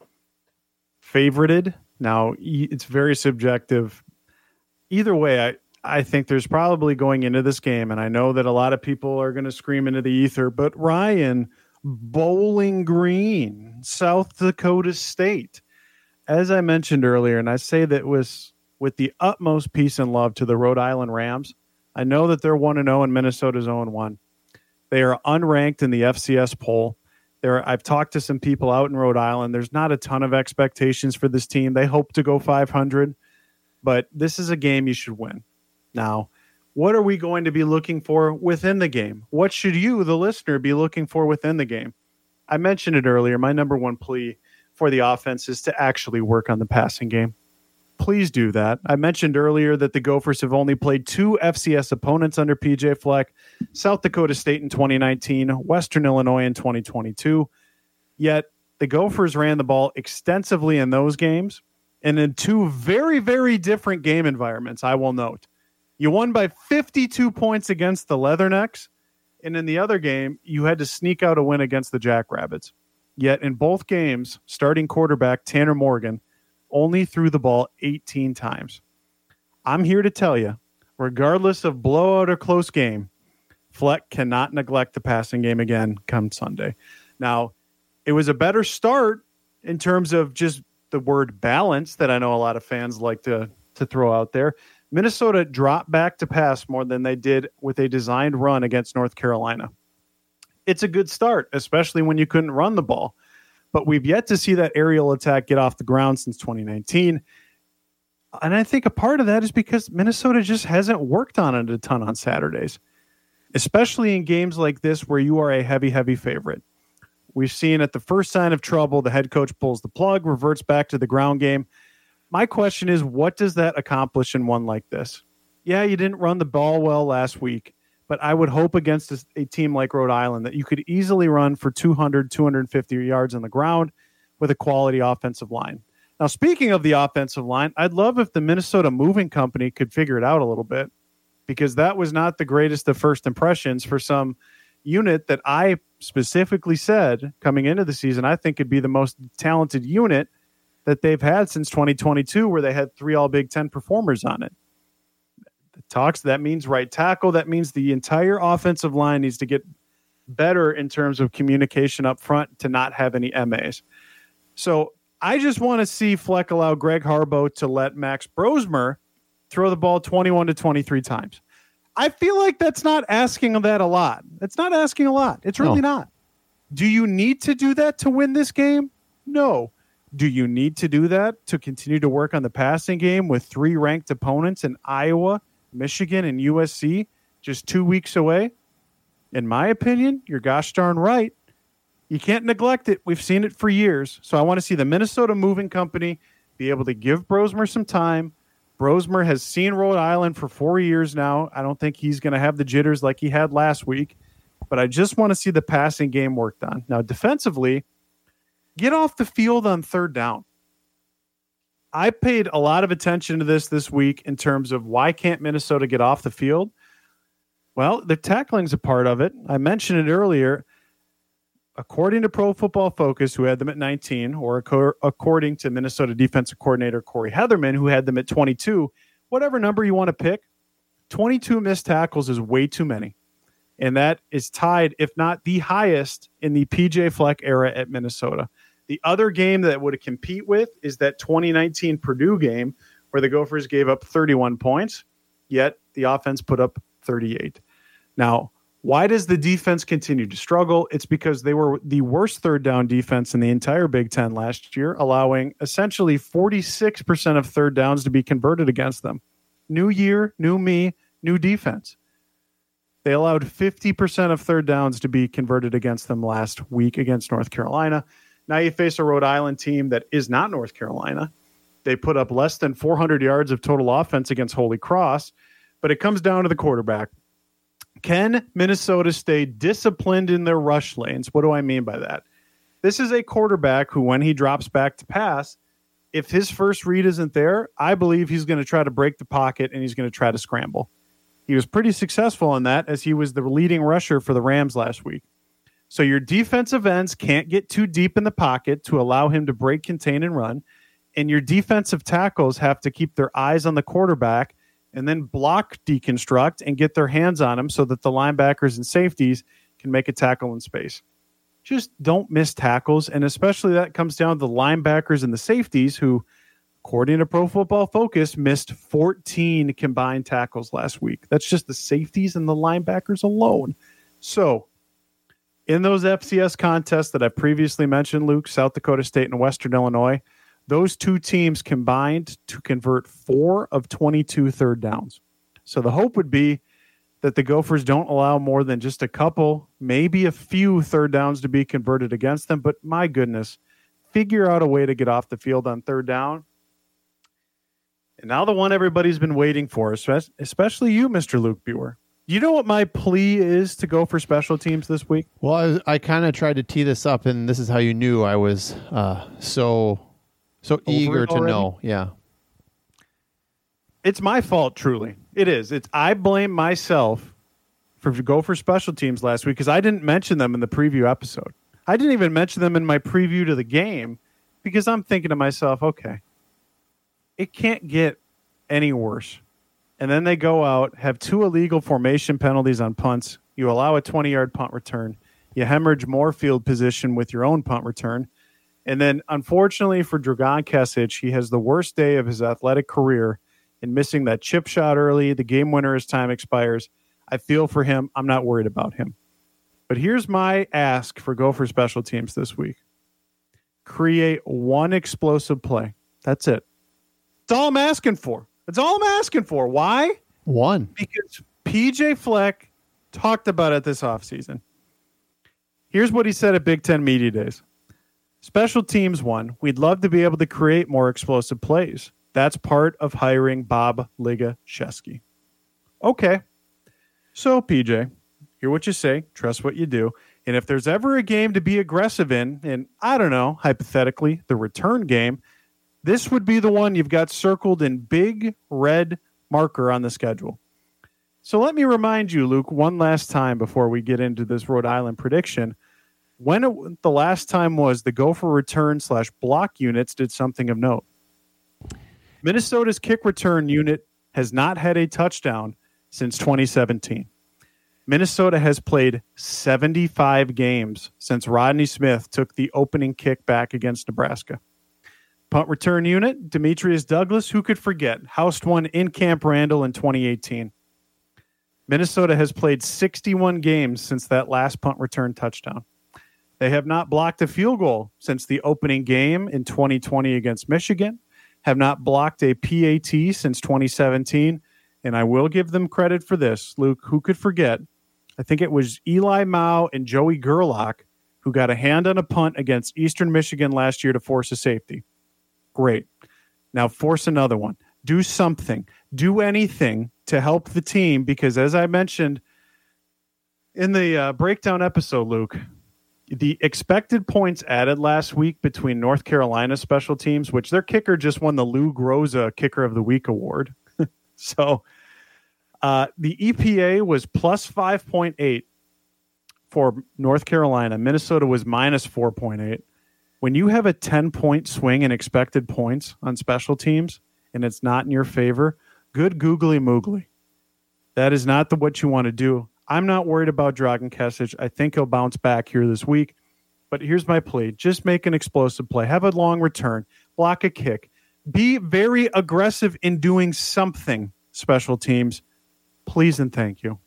favorited. Now, it's very subjective. Either way, I, I think there's probably going into this game, and I know that a lot of people are going to scream into the ether, but Ryan, Bowling Green, South Dakota State. As I mentioned earlier, and I say that was with the utmost peace and love to the Rhode Island Rams. I know that they're one and oh and Minnesota's oh and one. They are unranked in the F C S poll. There, I've talked to some people out in Rhode Island. There's not a ton of expectations for this team. They hope to go five hundred, but this is a game you should win. Now, what are we going to be looking for within the game? What should you, the listener, be looking for within the game? I mentioned it earlier. My number one plea for the offense is to actually work on the passing game. Please do that. I mentioned earlier that the Gophers have only played two F C S opponents under P J Fleck, South Dakota State in twenty nineteen, Western Illinois in twenty twenty-two. Yet the Gophers ran the ball extensively in those games and in two very, very different game environments, I will note. You won by fifty-two points against the Leathernecks, and in the other game, you had to sneak out a win against the Jackrabbits. Yet in both games, starting quarterback Tanner Morgan only threw the ball eighteen times. I'm here to tell you, regardless of blowout or close game, Fleck cannot neglect the passing game again come Sunday. Now, it was a better start in terms of just the word balance that I know a lot of fans like to, to throw out there. Minnesota dropped back to pass more than they did with a designed run against North Carolina. It's a good start, especially when you couldn't run the ball. But we've yet to see that aerial attack get off the ground since twenty nineteen. And I think a part of that is because Minnesota just hasn't worked on it a ton on Saturdays, especially in games like this where you are a heavy, heavy favorite. We've seen at the first sign of trouble, the head coach pulls the plug, reverts back to the ground game. My question is, what does that accomplish in one like this? Yeah, you didn't run the ball well last week, but I would hope against a, a team like Rhode Island that you could easily run for two hundred, two hundred fifty yards on the ground with a quality offensive line. Now, speaking of the offensive line, I'd love if the Minnesota Moving Company could figure it out a little bit, because that was not the greatest of first impressions for some unit that I specifically said coming into the season I think could be the most talented unit that they've had since twenty twenty-two, where they had three all Big Ten performers on it. The talks, that means right tackle. That means the entire offensive line needs to get better in terms of communication up front to not have any M As. So I just want to see Fleck allow Greg Harbaugh to let Max Brosmer throw the ball twenty-one to twenty-three times. I feel like that's not asking that a lot. It's not asking a lot. It's really no. not. Do you need to do that to win this game? No. Do you need to do that to continue to work on the passing game with three ranked opponents in Iowa, Michigan, and U S C just two weeks away? In my opinion, you're gosh darn right. You can't neglect it. We've seen it for years. So I want to see the Minnesota Moving Company be able to give Brosmer some time. Brosmer has seen Rhode Island for four years now. I don't think he's going to have the jitters like he had last week, but I just want to see the passing game worked on. Now, defensively, get off the field on third down. I paid a lot of attention to this this week in terms of why can't Minnesota get off the field? Well, the tackling's a part of it. I mentioned it earlier. According to Pro Football Focus, who had them at nineteen, or ac- according to Minnesota defensive coordinator Corey Heatherman, who had them at twenty-two, whatever number you want to pick, twenty-two missed tackles is way too many. And that is tied, if not the highest, in the P J Fleck era at Minnesota. The other game that would compete with is that twenty nineteen Purdue game where the Gophers gave up thirty-one points, yet the offense put up thirty-eight. Now, why does the defense continue to struggle? It's because they were the worst third down defense in the entire Big Ten last year, allowing essentially forty-six percent of third downs to be converted against them. New year, new me, new defense. They allowed fifty percent of third downs to be converted against them last week against North Carolina. Now you face a Rhode Island team that is not North Carolina. They put up less than four hundred yards of total offense against Holy Cross, but it comes down to the quarterback. Can Minnesota stay disciplined in their rush lanes? What do I mean by that? This is a quarterback who, when he drops back to pass, if his first read isn't there, I believe he's going to try to break the pocket and he's going to try to scramble. He was pretty successful in that, as he was the leading rusher for the Rams last week. So your defensive ends can't get too deep in the pocket to allow him to break, contain, and run. And your defensive tackles have to keep their eyes on the quarterback and then block, deconstruct, and get their hands on him so that the linebackers and safeties can make a tackle in space. Just don't miss tackles, and especially that comes down to the linebackers and the safeties who, according to Pro Football Focus, missed fourteen combined tackles last week. That's just the safeties and the linebackers alone. So, in those F C S contests that I previously mentioned, Luke, South Dakota State and Western Illinois, those two teams combined to convert four of twenty-two third downs. So the hope would be that the Gophers don't allow more than just a couple, maybe a few third downs to be converted against them. But my goodness, figure out a way to get off the field on third down. And now the one everybody's been waiting for, especially you, Mister Luke Buer. You know what my plea is to go for special teams this week? Well, I, I kind of tried to tee this up, and this is how you knew I was uh, so... So eager to know. Yeah. It's my fault, truly. It is. It's I blame myself for go for special teams last week because I didn't mention them in the preview episode. I didn't even mention them in my preview to the game because I'm thinking to myself, okay, it can't get any worse. And then they go out, have two illegal formation penalties on punts. You allow a twenty-yard punt return. You hemorrhage more field position with your own punt return. And then, unfortunately for Dragan Kesic, he has the worst day of his athletic career in missing that chip shot early. The game winner as time expires. I feel for him. I'm not worried about him. But here's my ask for Gopher special teams this week. Create one explosive play. That's it. That's all I'm asking for. That's all I'm asking for. Why? One. Because P J Fleck talked about it this offseason. Here's what he said at Big Ten Media Days. Special teams one, we'd love to be able to create more explosive plays. That's part of hiring Bob Ligashevsky. Okay. So, P J, hear what you say. Trust what you do. And if there's ever a game to be aggressive in, and I don't know, hypothetically, the return game, this would be the one you've got circled in big red marker on the schedule. So let me remind you, Luke, one last time before we get into this Rhode Island prediction, when it, the last time was the Gopher return slash block units did something of note. Minnesota's kick return unit has not had a touchdown since twenty seventeen. Minnesota has played seventy-five games since Rodney Smith took the opening kick back against Nebraska. Punt return unit, Demetrius Douglas, who could forget, housed one in Camp Randall in twenty eighteen. Minnesota has played sixty-one games since that last punt return touchdown. They have not blocked a field goal since the opening game in twenty twenty against Michigan, have not blocked a P A T since twenty seventeen, and I will give them credit for this. Luke, who could forget? I think it was Eli Mao and Joey Gerlach who got a hand on a punt against Eastern Michigan last year to force a safety. Great. Now force another one. Do something. Do anything to help the team because, as I mentioned in the uh, breakdown episode, Luke, the expected points added last week between North Carolina special teams, which their kicker just won the Lou Groza Kicker of the Week award. so uh, the E P A was plus five point eight for North Carolina. Minnesota was minus four point eight. When you have a ten-point swing in expected points on special teams and it's not in your favor, good googly moogly. That is not the what you want to do. I'm not worried about Dragan Kesich. I think he'll bounce back here this week. But here's my plea. Just make an explosive play. Have a long return. Block a kick. Be very aggressive in doing something, special teams. Please and thank you.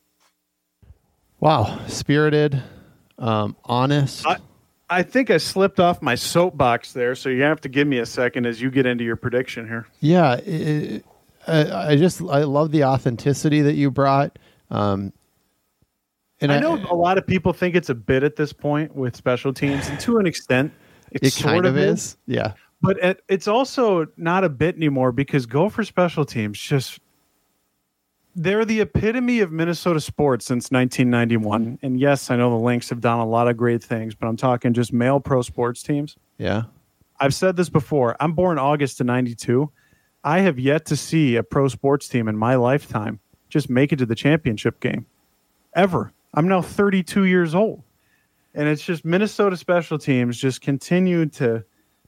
Wow. Spirited, um, honest. I, I think I slipped off my soapbox there, so you have to give me a second as you get into your prediction here. Yeah. It, I, I just I love the authenticity that you brought. Um, and I know I, a lot of people think it's a bit at this point with special teams, and to an extent, it, it sort kind of of is. is. Yeah. But it, it's also not a bit anymore because Gopher special teams just they're the epitome of Minnesota sports since nineteen ninety-one. And yes, I know the Lynx have done a lot of great things, but I'm talking just male pro sports teams. Yeah. I've said this before. I'm born August of ninety-two. I have yet to see a pro sports team in my lifetime just make it to the championship game. Ever. I'm now thirty-two years old. And it's just Minnesota special teams just continue to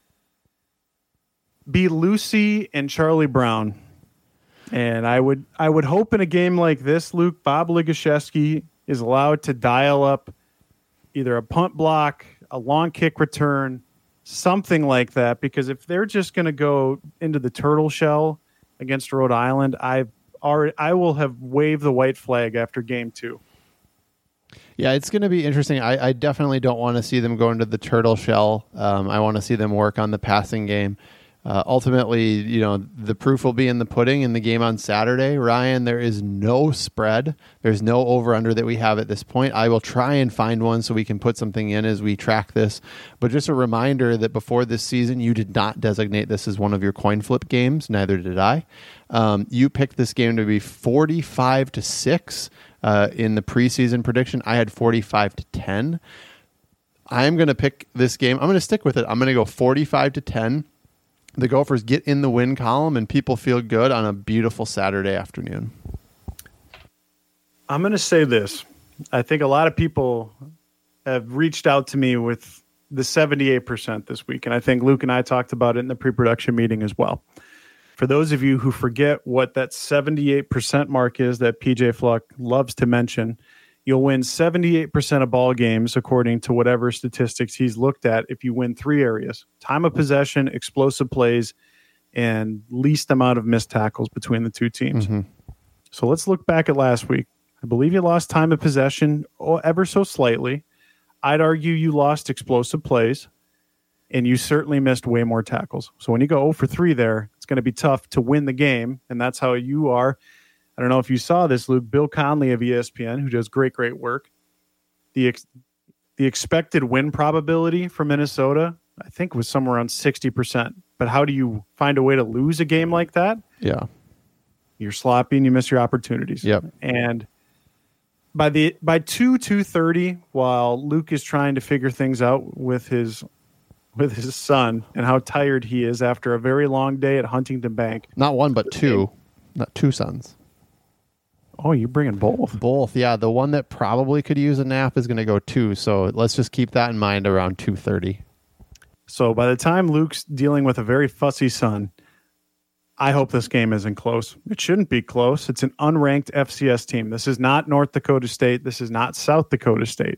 be Lucy and Charlie Brown. And I would I would hope in a game like this, Luke, Bob Ligashevsky is allowed to dial up either a punt block, a long kick return, something like that. Because if they're just going to go into the turtle shell against Rhode Island, I've already, I will have waved the white flag after game two. Yeah, it's going to be interesting. I, I definitely don't want to see them go into the turtle shell. Um, I want to see them work on the passing game. Uh, ultimately, you know, the proof will be in the pudding in the game on Saturday. Ryan, there is no spread. There's no over-under that we have at this point. I will try and find one so we can put something in as we track this. But just a reminder that before this season, you did not designate this as one of your coin flip games. Neither did I. Um, you picked this game to be forty-five to six uh, in the preseason prediction. I had forty-five to ten. I'm going to pick this game. I'm going to stick with it. I'm going to go forty-five to ten. The Gophers get in the win column and people feel good on a beautiful Saturday afternoon. I'm going to say this. I think a lot of people have reached out to me with the seventy-eight percent this week. And I think Luke and I talked about it in the pre-production meeting as well. For those of you who forget what that seventy-eight percent mark is that P J Fluck loves to mention, you'll win seventy-eight percent of ball games, according to whatever statistics he's looked at, if you win three areas: time of possession, explosive plays, and least amount of missed tackles between the two teams. Mm-hmm. So let's look back at last week. I believe you lost time of possession ever so slightly. I'd argue you lost explosive plays, and you certainly missed way more tackles. So when you go zero for three there, it's going to be tough to win the game, and that's how you are. I don't know if you saw this, Luke. Bill Conley of E S P N, who does great, great work. The ex- the expected win probability for Minnesota, I think, was somewhere around sixty percent. But how do you find a way to lose a game like that? Yeah. You're sloppy and you miss your opportunities. Yep. And by the by two two thirty, while Luke is trying to figure things out with his with his son and how tired he is after a very long day at Huntington Bank. Not one, but two. Not two sons. Oh, you're bringing both. Both, yeah. The one that probably could use a nap is going to go two. So let's just keep that in mind around two thirty. So by the time Luke's dealing with a very fussy son, I hope this game isn't close. It shouldn't be close. It's an unranked F C S team. This is not North Dakota State. This is not South Dakota State.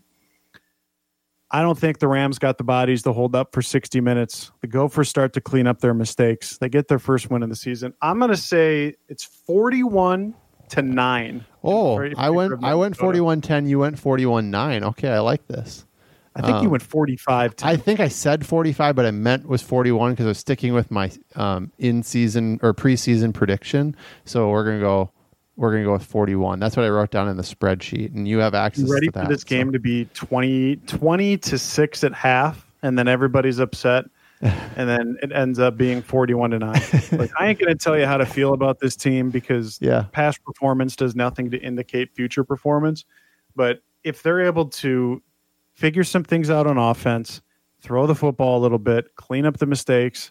I don't think the Rams got the bodies to hold up for sixty minutes. The Gophers start to clean up their mistakes. They get their first win of the season. I'm going to say it's forty-one to nine. Oh, I went I went forty-one ten. You went forty-one nine. Okay, I like this. I think um, you went forty-five. I think I said forty-five, but I meant was forty-one because I was sticking with my um, in-season or preseason prediction. So we're gonna go. We're gonna go with forty-one. That's what I wrote down in the spreadsheet, and you have access. You ready to that, for this so. game to be twenty, twenty to six at half, and then everybody's upset, and then it ends up being forty-one to nine. Like, I ain't gonna tell you how to feel about this team because yeah. past performance does nothing to indicate future performance. But if they're able to figure some things out on offense, throw the football a little bit, clean up the mistakes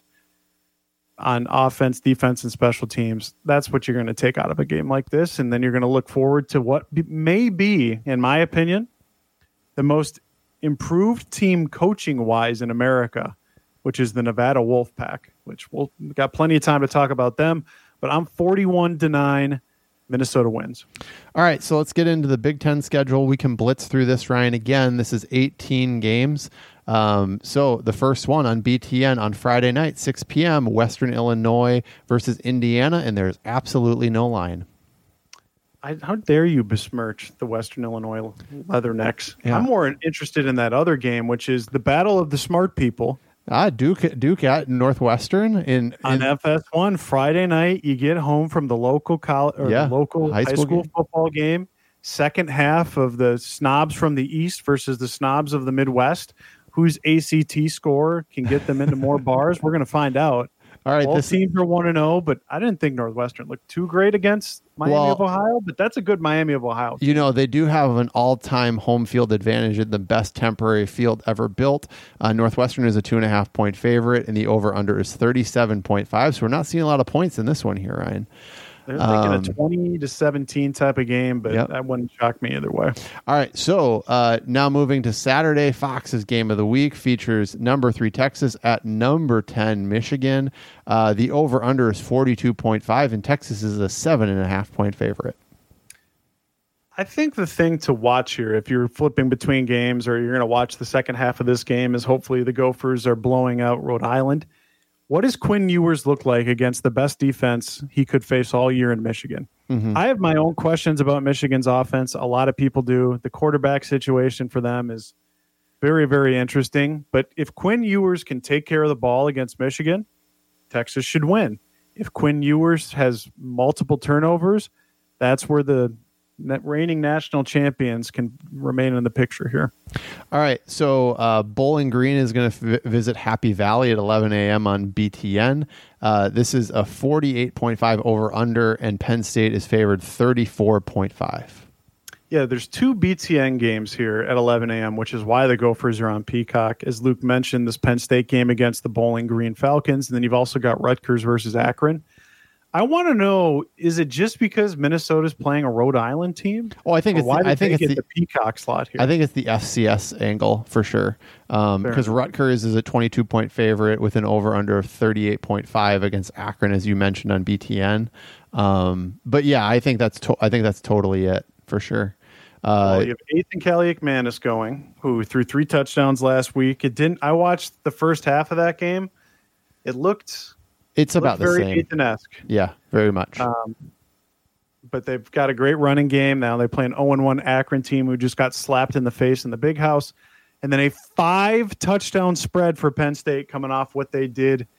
on offense, defense, and special teams. That's what you're going to take out of a game like this. And then you're going to look forward to what may be, in my opinion, the most improved team coaching-wise in America, which is the Nevada Wolfpack, which we'll we've got plenty of time to talk about them. But I'm forty-one to nine. Minnesota wins. All right, so let's get into the Big Ten schedule. We can blitz through this, Ryan. Again, this is eighteen games. Um, so the first one on B T N on Friday night, six p.m., Western Illinois versus Indiana, and there's absolutely no line. I, how dare you besmirch the Western Illinois Leathernecks? Yeah. I'm more interested in that other game, which is the Battle of the Smart People. Ah, Duke, Duke at Northwestern in, in on F S one Friday night. You get home from the local college or yeah, local high school, high school football game. Second half of the snobs from the East versus the snobs of the Midwest. Whose A C T score can get them into more bars? We're going to find out. All right, both this teams are one and zero, but I didn't think Northwestern looked too great against Miami well, of Ohio. But that's a good Miami of Ohio team. You know, they do have an all-time home field advantage in the best temporary field ever built. Uh, Northwestern is a two and a half point favorite, and the over/under is thirty-seven point five. So we're not seeing a lot of points in this one here, Ryan. They're thinking um, a twenty to seventeen type of game, but yep. that wouldn't shock me either way. All right, so uh, now moving to Saturday, Fox's game of the week features number three Texas at number ten Michigan. Uh, the over/under is forty-two point five, and Texas is a seven and a half point favorite. I think the thing to watch here, if you're flipping between games or you're going to watch the second half of this game, is hopefully the Gophers are blowing out Rhode Island. What does Quinn Ewers look like against the best defense he could face all year in Michigan? Mm-hmm. I have my own questions about Michigan's offense. A lot of people do. The quarterback situation for them is very, very interesting. But if Quinn Ewers can take care of the ball against Michigan, Texas should win. If Quinn Ewers has multiple turnovers, that's where the reigning national champions can remain in the picture here. All right, so uh, Bowling Green is going to f- visit Happy Valley at eleven a.m. on B T N. Uh, this is a forty-eight point five over-under, and Penn State is favored thirty-four point five. Yeah, there's two B T N games here at eleven a.m., which is why the Gophers are on Peacock. As Luke mentioned, this Penn State game against the Bowling Green Falcons, and then you've also got Rutgers versus Akron. I want to know: is it just because Minnesota's playing a Rhode Island team? Oh, I think it's. Why the, I think it's the, the Peacock slot here. I think it's the F C S angle for sure, because um, Rutgers is a twenty-two point favorite with an over/under of thirty-eight point five against Akron, as you mentioned on B T N. Um, but yeah, I think that's. To- I think that's totally it for sure. Uh, well, you have Ethan Kaliakmanis going, who threw three touchdowns last week. It didn't. I watched the first half of that game. It looked. It's about the very same. Ethan-esque. Yeah, very much. Um, but they've got a great running game. Now they play an oh and one Akron team who just got slapped in the face in the Big House. And then a five-touchdown spread for Penn State coming off what they did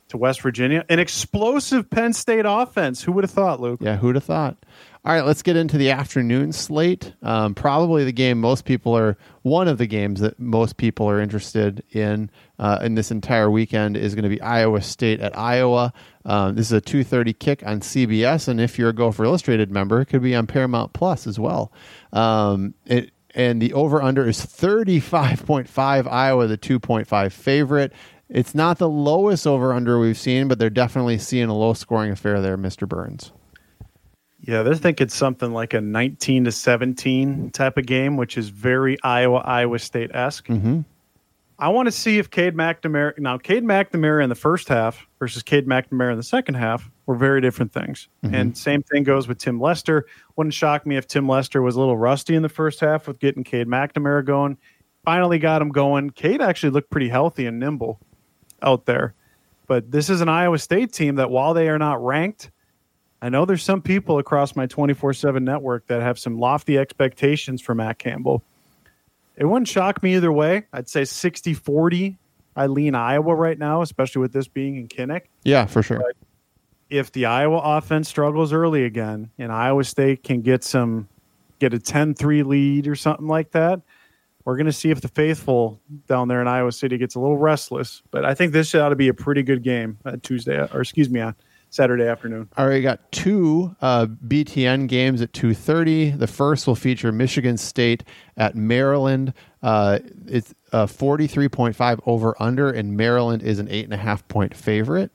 to West Virginia. An explosive Penn State offense. Who would have thought, Luke? Yeah, who'd have thought? All right, let's get into the afternoon slate. Um, probably the game most people are, one of the games that most people are interested in uh, in this entire weekend is going to be Iowa State at Iowa. Um, this is a two thirty kick on C B S, and if you're a Gopher Illustrated member, it could be on Paramount Plus as well. Um, it, and the over-under is thirty-five point five, Iowa, the two point five favorite. It's not the lowest over-under we've seen, but they're definitely seeing a low-scoring affair there, Mister Burns. Yeah, they're thinking something like a nineteen to seventeen type of game, which is very Iowa, Iowa State-esque. Mm-hmm. I want to see if Cade McNamara, now Cade McNamara in the first half versus Cade McNamara in the second half were very different things. Mm-hmm. And same thing goes with Tim Lester. Wouldn't shock me if Tim Lester was a little rusty in the first half with getting Cade McNamara going. Finally got him going. Cade actually looked pretty healthy and nimble out there. But this is an Iowa State team that while they are not ranked, I know there's some people across my twenty-four seven network that have some lofty expectations for Matt Campbell. It wouldn't shock me either way. I'd say sixty forty. I lean Iowa right now, especially with this being in Kinnick. Yeah, for sure. But if the Iowa offense struggles early again and Iowa State can get some, get a ten three lead or something like that, we're going to see if the faithful down there in Iowa City gets a little restless. But I think this ought to be a pretty good game at Tuesday, or excuse me, on Saturday afternoon. All right, we got two uh, B T N games at two thirty. The first will feature Michigan State at Maryland. Uh, it's a forty-three point five over-under, and Maryland is an eight point five point favorite.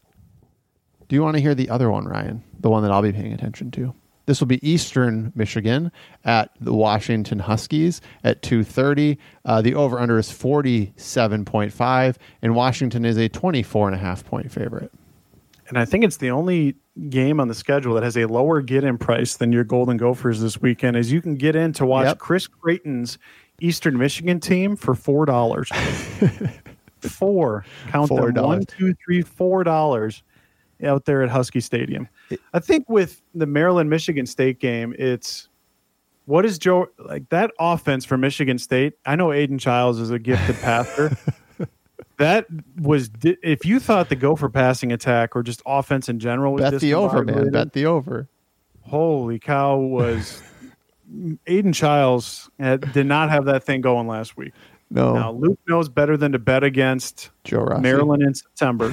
Do you want to hear the other one, Ryan? The one that I'll be paying attention to? This will be Eastern Michigan at the Washington Huskies at two thirty. Uh, the over-under is forty-seven point five, and Washington is a twenty-four point five point favorite. And I think it's the only game on the schedule that has a lower get-in price than your Golden Gophers this weekend, as you can get in to watch yep. Chris Creighton's Eastern Michigan team for four dollars. Four. Count four them. One, two, three, four dollars out there at Husky Stadium. I think with the Maryland-Michigan State game, it's what is Joe like that offense for Michigan State? I know Aiden Childs is a gifted passer. That was if you thought the Gopher passing attack or just offense in general was bet the over, man. Bet the over. Holy cow! Was Aiden Childs had, did not have that thing going last week? No. Now Luke knows better than to bet against Joe Rossi. Maryland in September.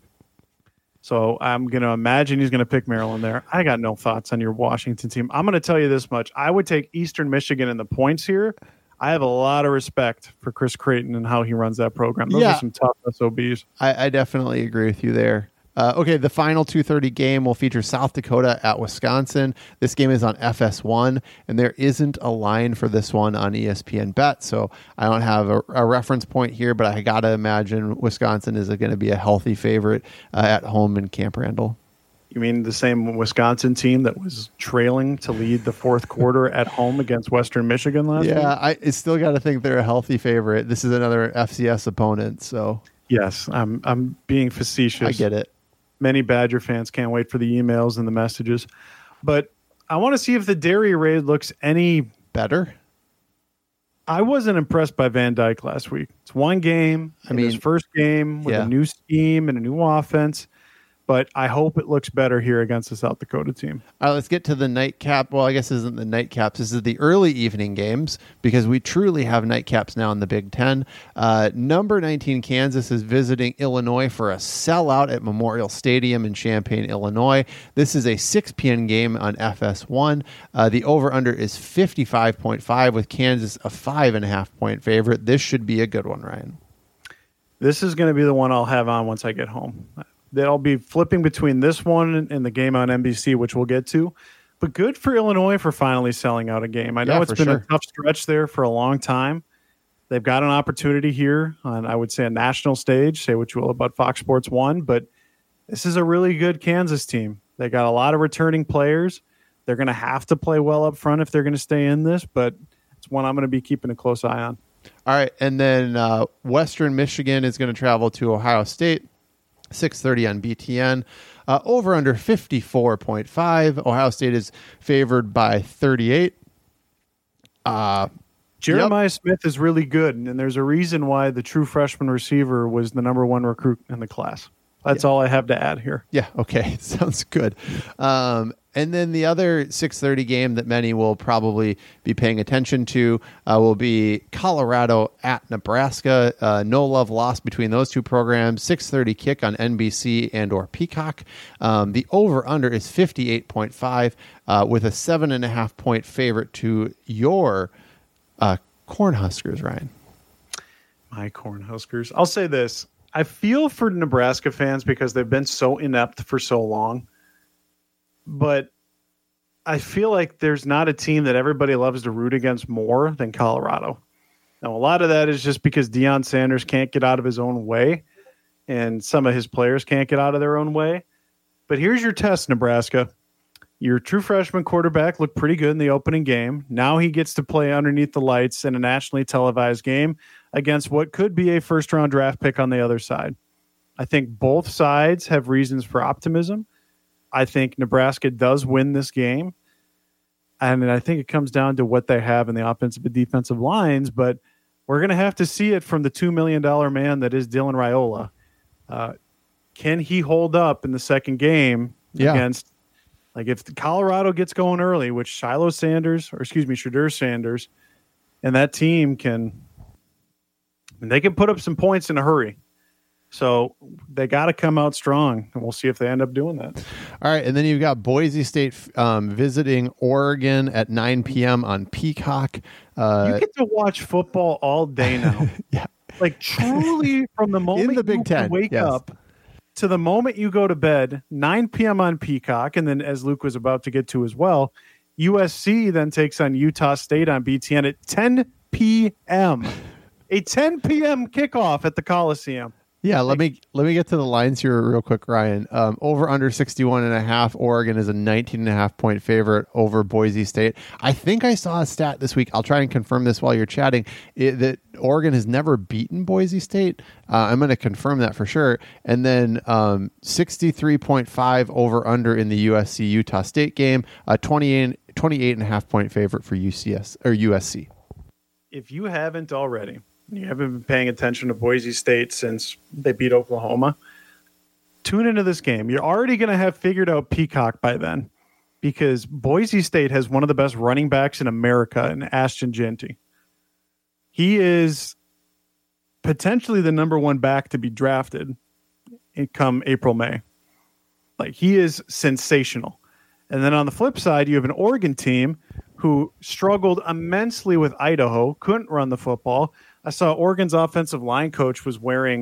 So I'm going to imagine he's going to pick Maryland there. I got no thoughts on your Washington team. I'm going to tell you this much: I would take Eastern Michigan in the points here. I have a lot of respect for Chris Creighton and how he runs that program. Those yeah. are some tough S O Bs. I, I definitely agree with you there. Uh, okay, the final two thirty game will feature South Dakota at Wisconsin. This game is on F S one, and there isn't a line for this one on E S P N Bet, so I don't have a, a reference point here, but I got to imagine Wisconsin is going to be a healthy favorite uh, at home in Camp Randall. You mean the same Wisconsin team that was trailing to lead the fourth quarter at home against Western Michigan last yeah, week? Yeah, I still got to think they're a healthy favorite. This is another F C S opponent, so yes, I'm I'm being facetious. I get it. Many Badger fans can't wait for the emails and the messages, but I want to see if the Dairy Raid looks any better. I wasn't impressed by Van Dyke last week. It's one game. I mean, his first game with yeah. a new scheme and a new offense. But I hope it looks better here against the South Dakota team. All right, let's get to the nightcap. Well, I guess this isn't the nightcaps. This is the early evening games because we truly have nightcaps now in the Big Ten. Uh, number nineteen, Kansas, is visiting Illinois for a sellout at Memorial Stadium in Champaign, Illinois. This is a six p.m. game on F S one. Uh, the over-under is fifty-five point five with Kansas a five point five point favorite. This should be a good one, Ryan. This is going to be the one I'll have on once I get home. They'll be flipping between this one and the game on N B C, which we'll get to. But good for Illinois for finally selling out a game. I know yeah, it's been sure. a tough stretch there for a long time. They've got an opportunity here on, I would say, a national stage. Say what you will about Fox Sports one, but this is a really good Kansas team. They got a lot of returning players. They're going to have to play well up front if they're going to stay in this, but it's one I'm going to be keeping a close eye on. All right, and then uh, Western Michigan is going to travel to Ohio State. six thirty on B T N. Uh, over under fifty-four point five. Ohio State is favored by thirty-eight. Uh, Jeremiah yep. Smith is really good, and there's a reason why the true freshman receiver was the number one recruit in the class. That's yeah. all I have to add here. Yeah. Okay. Sounds good. Um, and then the other six thirty game that many will probably be paying attention to uh, will be Colorado at Nebraska. Uh, no love lost between those two programs. six thirty kick on N B C and or Peacock. Um, the over-under is fifty-eight point five uh, with a seven and a half point favorite to your uh, Cornhuskers, Ryan. My Cornhuskers. I'll say this. I feel for Nebraska fans because they've been so inept for so long. But I feel like there's not a team that everybody loves to root against more than Colorado. Now, a lot of that is just because Deion Sanders can't get out of his own way, and some of his players can't get out of their own way. But here's your test, Nebraska. Your true freshman quarterback looked pretty good in the opening game. Now he gets to play underneath the lights in a nationally televised game against what could be a first-round draft pick on the other side. I think both sides have reasons for optimism. I think Nebraska does win this game. And I think it comes down to what they have in the offensive and defensive lines, but we're going to have to see it from the two million dollars man that is Dylan Raiola. Uh, can he hold up in the second game yeah. against, like if Colorado gets going early, which Shiloh Sanders, or excuse me, Shadur Sanders, and that team can, and they can put up some points in a hurry. So they got to come out strong, and we'll see if they end up doing that. All right, and then you've got Boise State um, visiting Oregon at nine p.m. on Peacock. Uh, you get to watch football all day now. yeah, like truly from the moment in the Big you Ten, wake yes. up to the moment you go to bed, nine p.m. on Peacock, and then as Luke was about to get to as well, U S C then takes on Utah State on B T N at ten p.m. A ten p.m. kickoff at the Coliseum. Yeah, let me let me get to the lines here real quick, Ryan. Um, over under sixty-one and a half. Oregon is a nineteen and a half point favorite over Boise State. I think I saw a stat this week. I'll try and confirm this while you're chatting. It, that Oregon has never beaten Boise State. Uh, I'm going to confirm that for sure. And then um, sixty-three point five over under in the U S C Utah State game. A twenty-eight, twenty-eight and a half point favorite for U C S or U S C. If you haven't already, you haven't been paying attention to Boise State since they beat Oklahoma, tune into this game. You're already going to have figured out Peacock by then because Boise State has one of the best running backs in America in Ashton Jeanty. He is potentially the number one back to be drafted in come April, May. Like, he is sensational. And then on the flip side, you have an Oregon team who struggled immensely with Idaho, couldn't run the football. I saw Oregon's offensive line coach was wearing,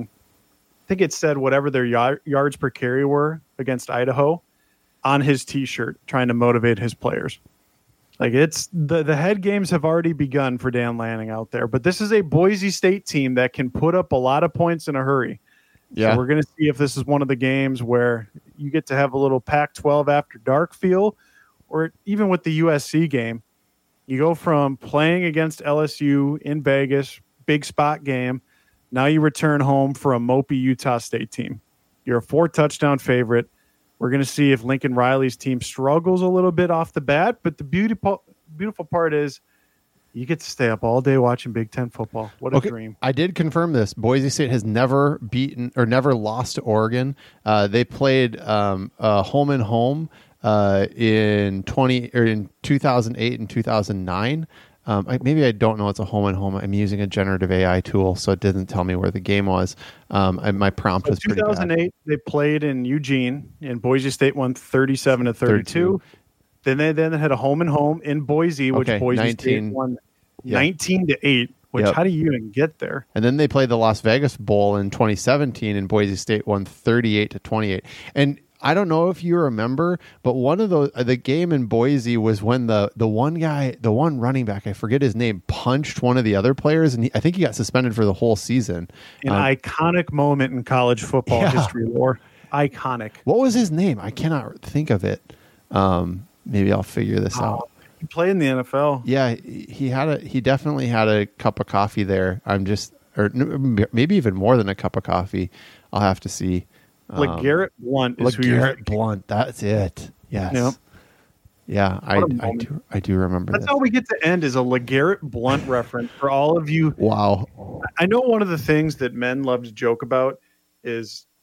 I think it said whatever their yard, yards per carry were against Idaho on his T-shirt, trying to motivate his players. Like it's the, the head games have already begun for Dan Lanning out there, but this is a Boise State team that can put up a lot of points in a hurry. Yeah, so we're going to see if this is one of the games where you get to have a little Pac twelve after dark feel, or even with the U S C game, you go from playing against L S U in Vegas, big spot game. Now you return home for a mopey Utah State team. You're a four touchdown favorite. We're going to see if Lincoln Riley's team struggles a little bit off the bat. But the beautiful, beautiful part is you get to stay up all day watching Big Ten football. What a okay. dream. I did confirm this. Boise State has never beaten or never lost to Oregon. Uh, they played um, uh, home and home uh, in twenty or in two thousand eight and two thousand nine. Um, I, maybe I don't know it's a home and home. I'm using a generative A I tool, so it didn't tell me where the game was. Um, I, my prompt so was pretty bad. two thousand eight, they played in Eugene, and Boise State won thirty-seven to thirty-two. thirty-two. Then they then had a home and home in Boise, which okay, Boise nineteen, State won yeah. nineteen to eight. Which yep. How do you even get there? And then they played the Las Vegas Bowl in twenty seventeen, and Boise State won thirty-eight to twenty-eight. And I don't know if you remember, but one of those, the game in Boise was when the, the one guy, the one running back, I forget his name, punched one of the other players, and he, I think he got suspended for the whole season. An um, iconic moment in college football yeah. history lore. Iconic. What was his name? I cannot think of it. Um, maybe I'll figure this oh, out. He played in the N F L. Yeah, he had a. He definitely had a cup of coffee there. I'm just, or maybe even more than a cup of coffee. I'll have to see. Like Garrett Blunt is who Garrett Blunt. That's it. Yes. Yep. Yeah, I, I do. I do remember. That's this. how we get to end is a LeGarrette Blunt reference for all of you. Wow. I know one of the things that men love to joke about is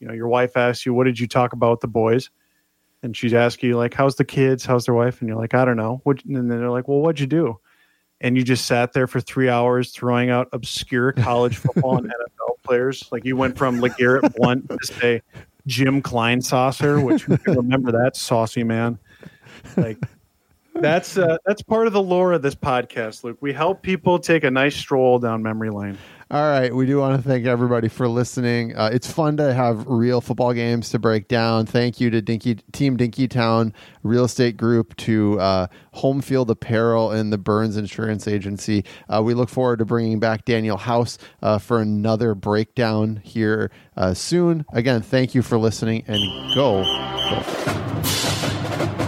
you know, your wife asks you, what did you talk about with the boys? And she's asking you, like, how's the kids? How's their wife? And you're like, I don't know. What, and then they're like, well, what'd you do? And you just sat there for three hours throwing out obscure college football and N F L players. Like you went from LeGarrette Blunt to say Jim Kleinsasser, which you can remember that saucy man. Like that's uh, that's part of the lore of this podcast, Luke. We help people take a nice stroll down memory lane. All right. We do want to thank everybody for listening. Uh, it's fun to have real football games to break down. Thank you to Dinky Team Dinkytown Real Estate Group, to uh, Home Field Apparel, and the Burns Insurance Agency. Uh, we look forward to bringing back Daniel House uh, for another breakdown here uh, soon. Again, thank you for listening, and go. go.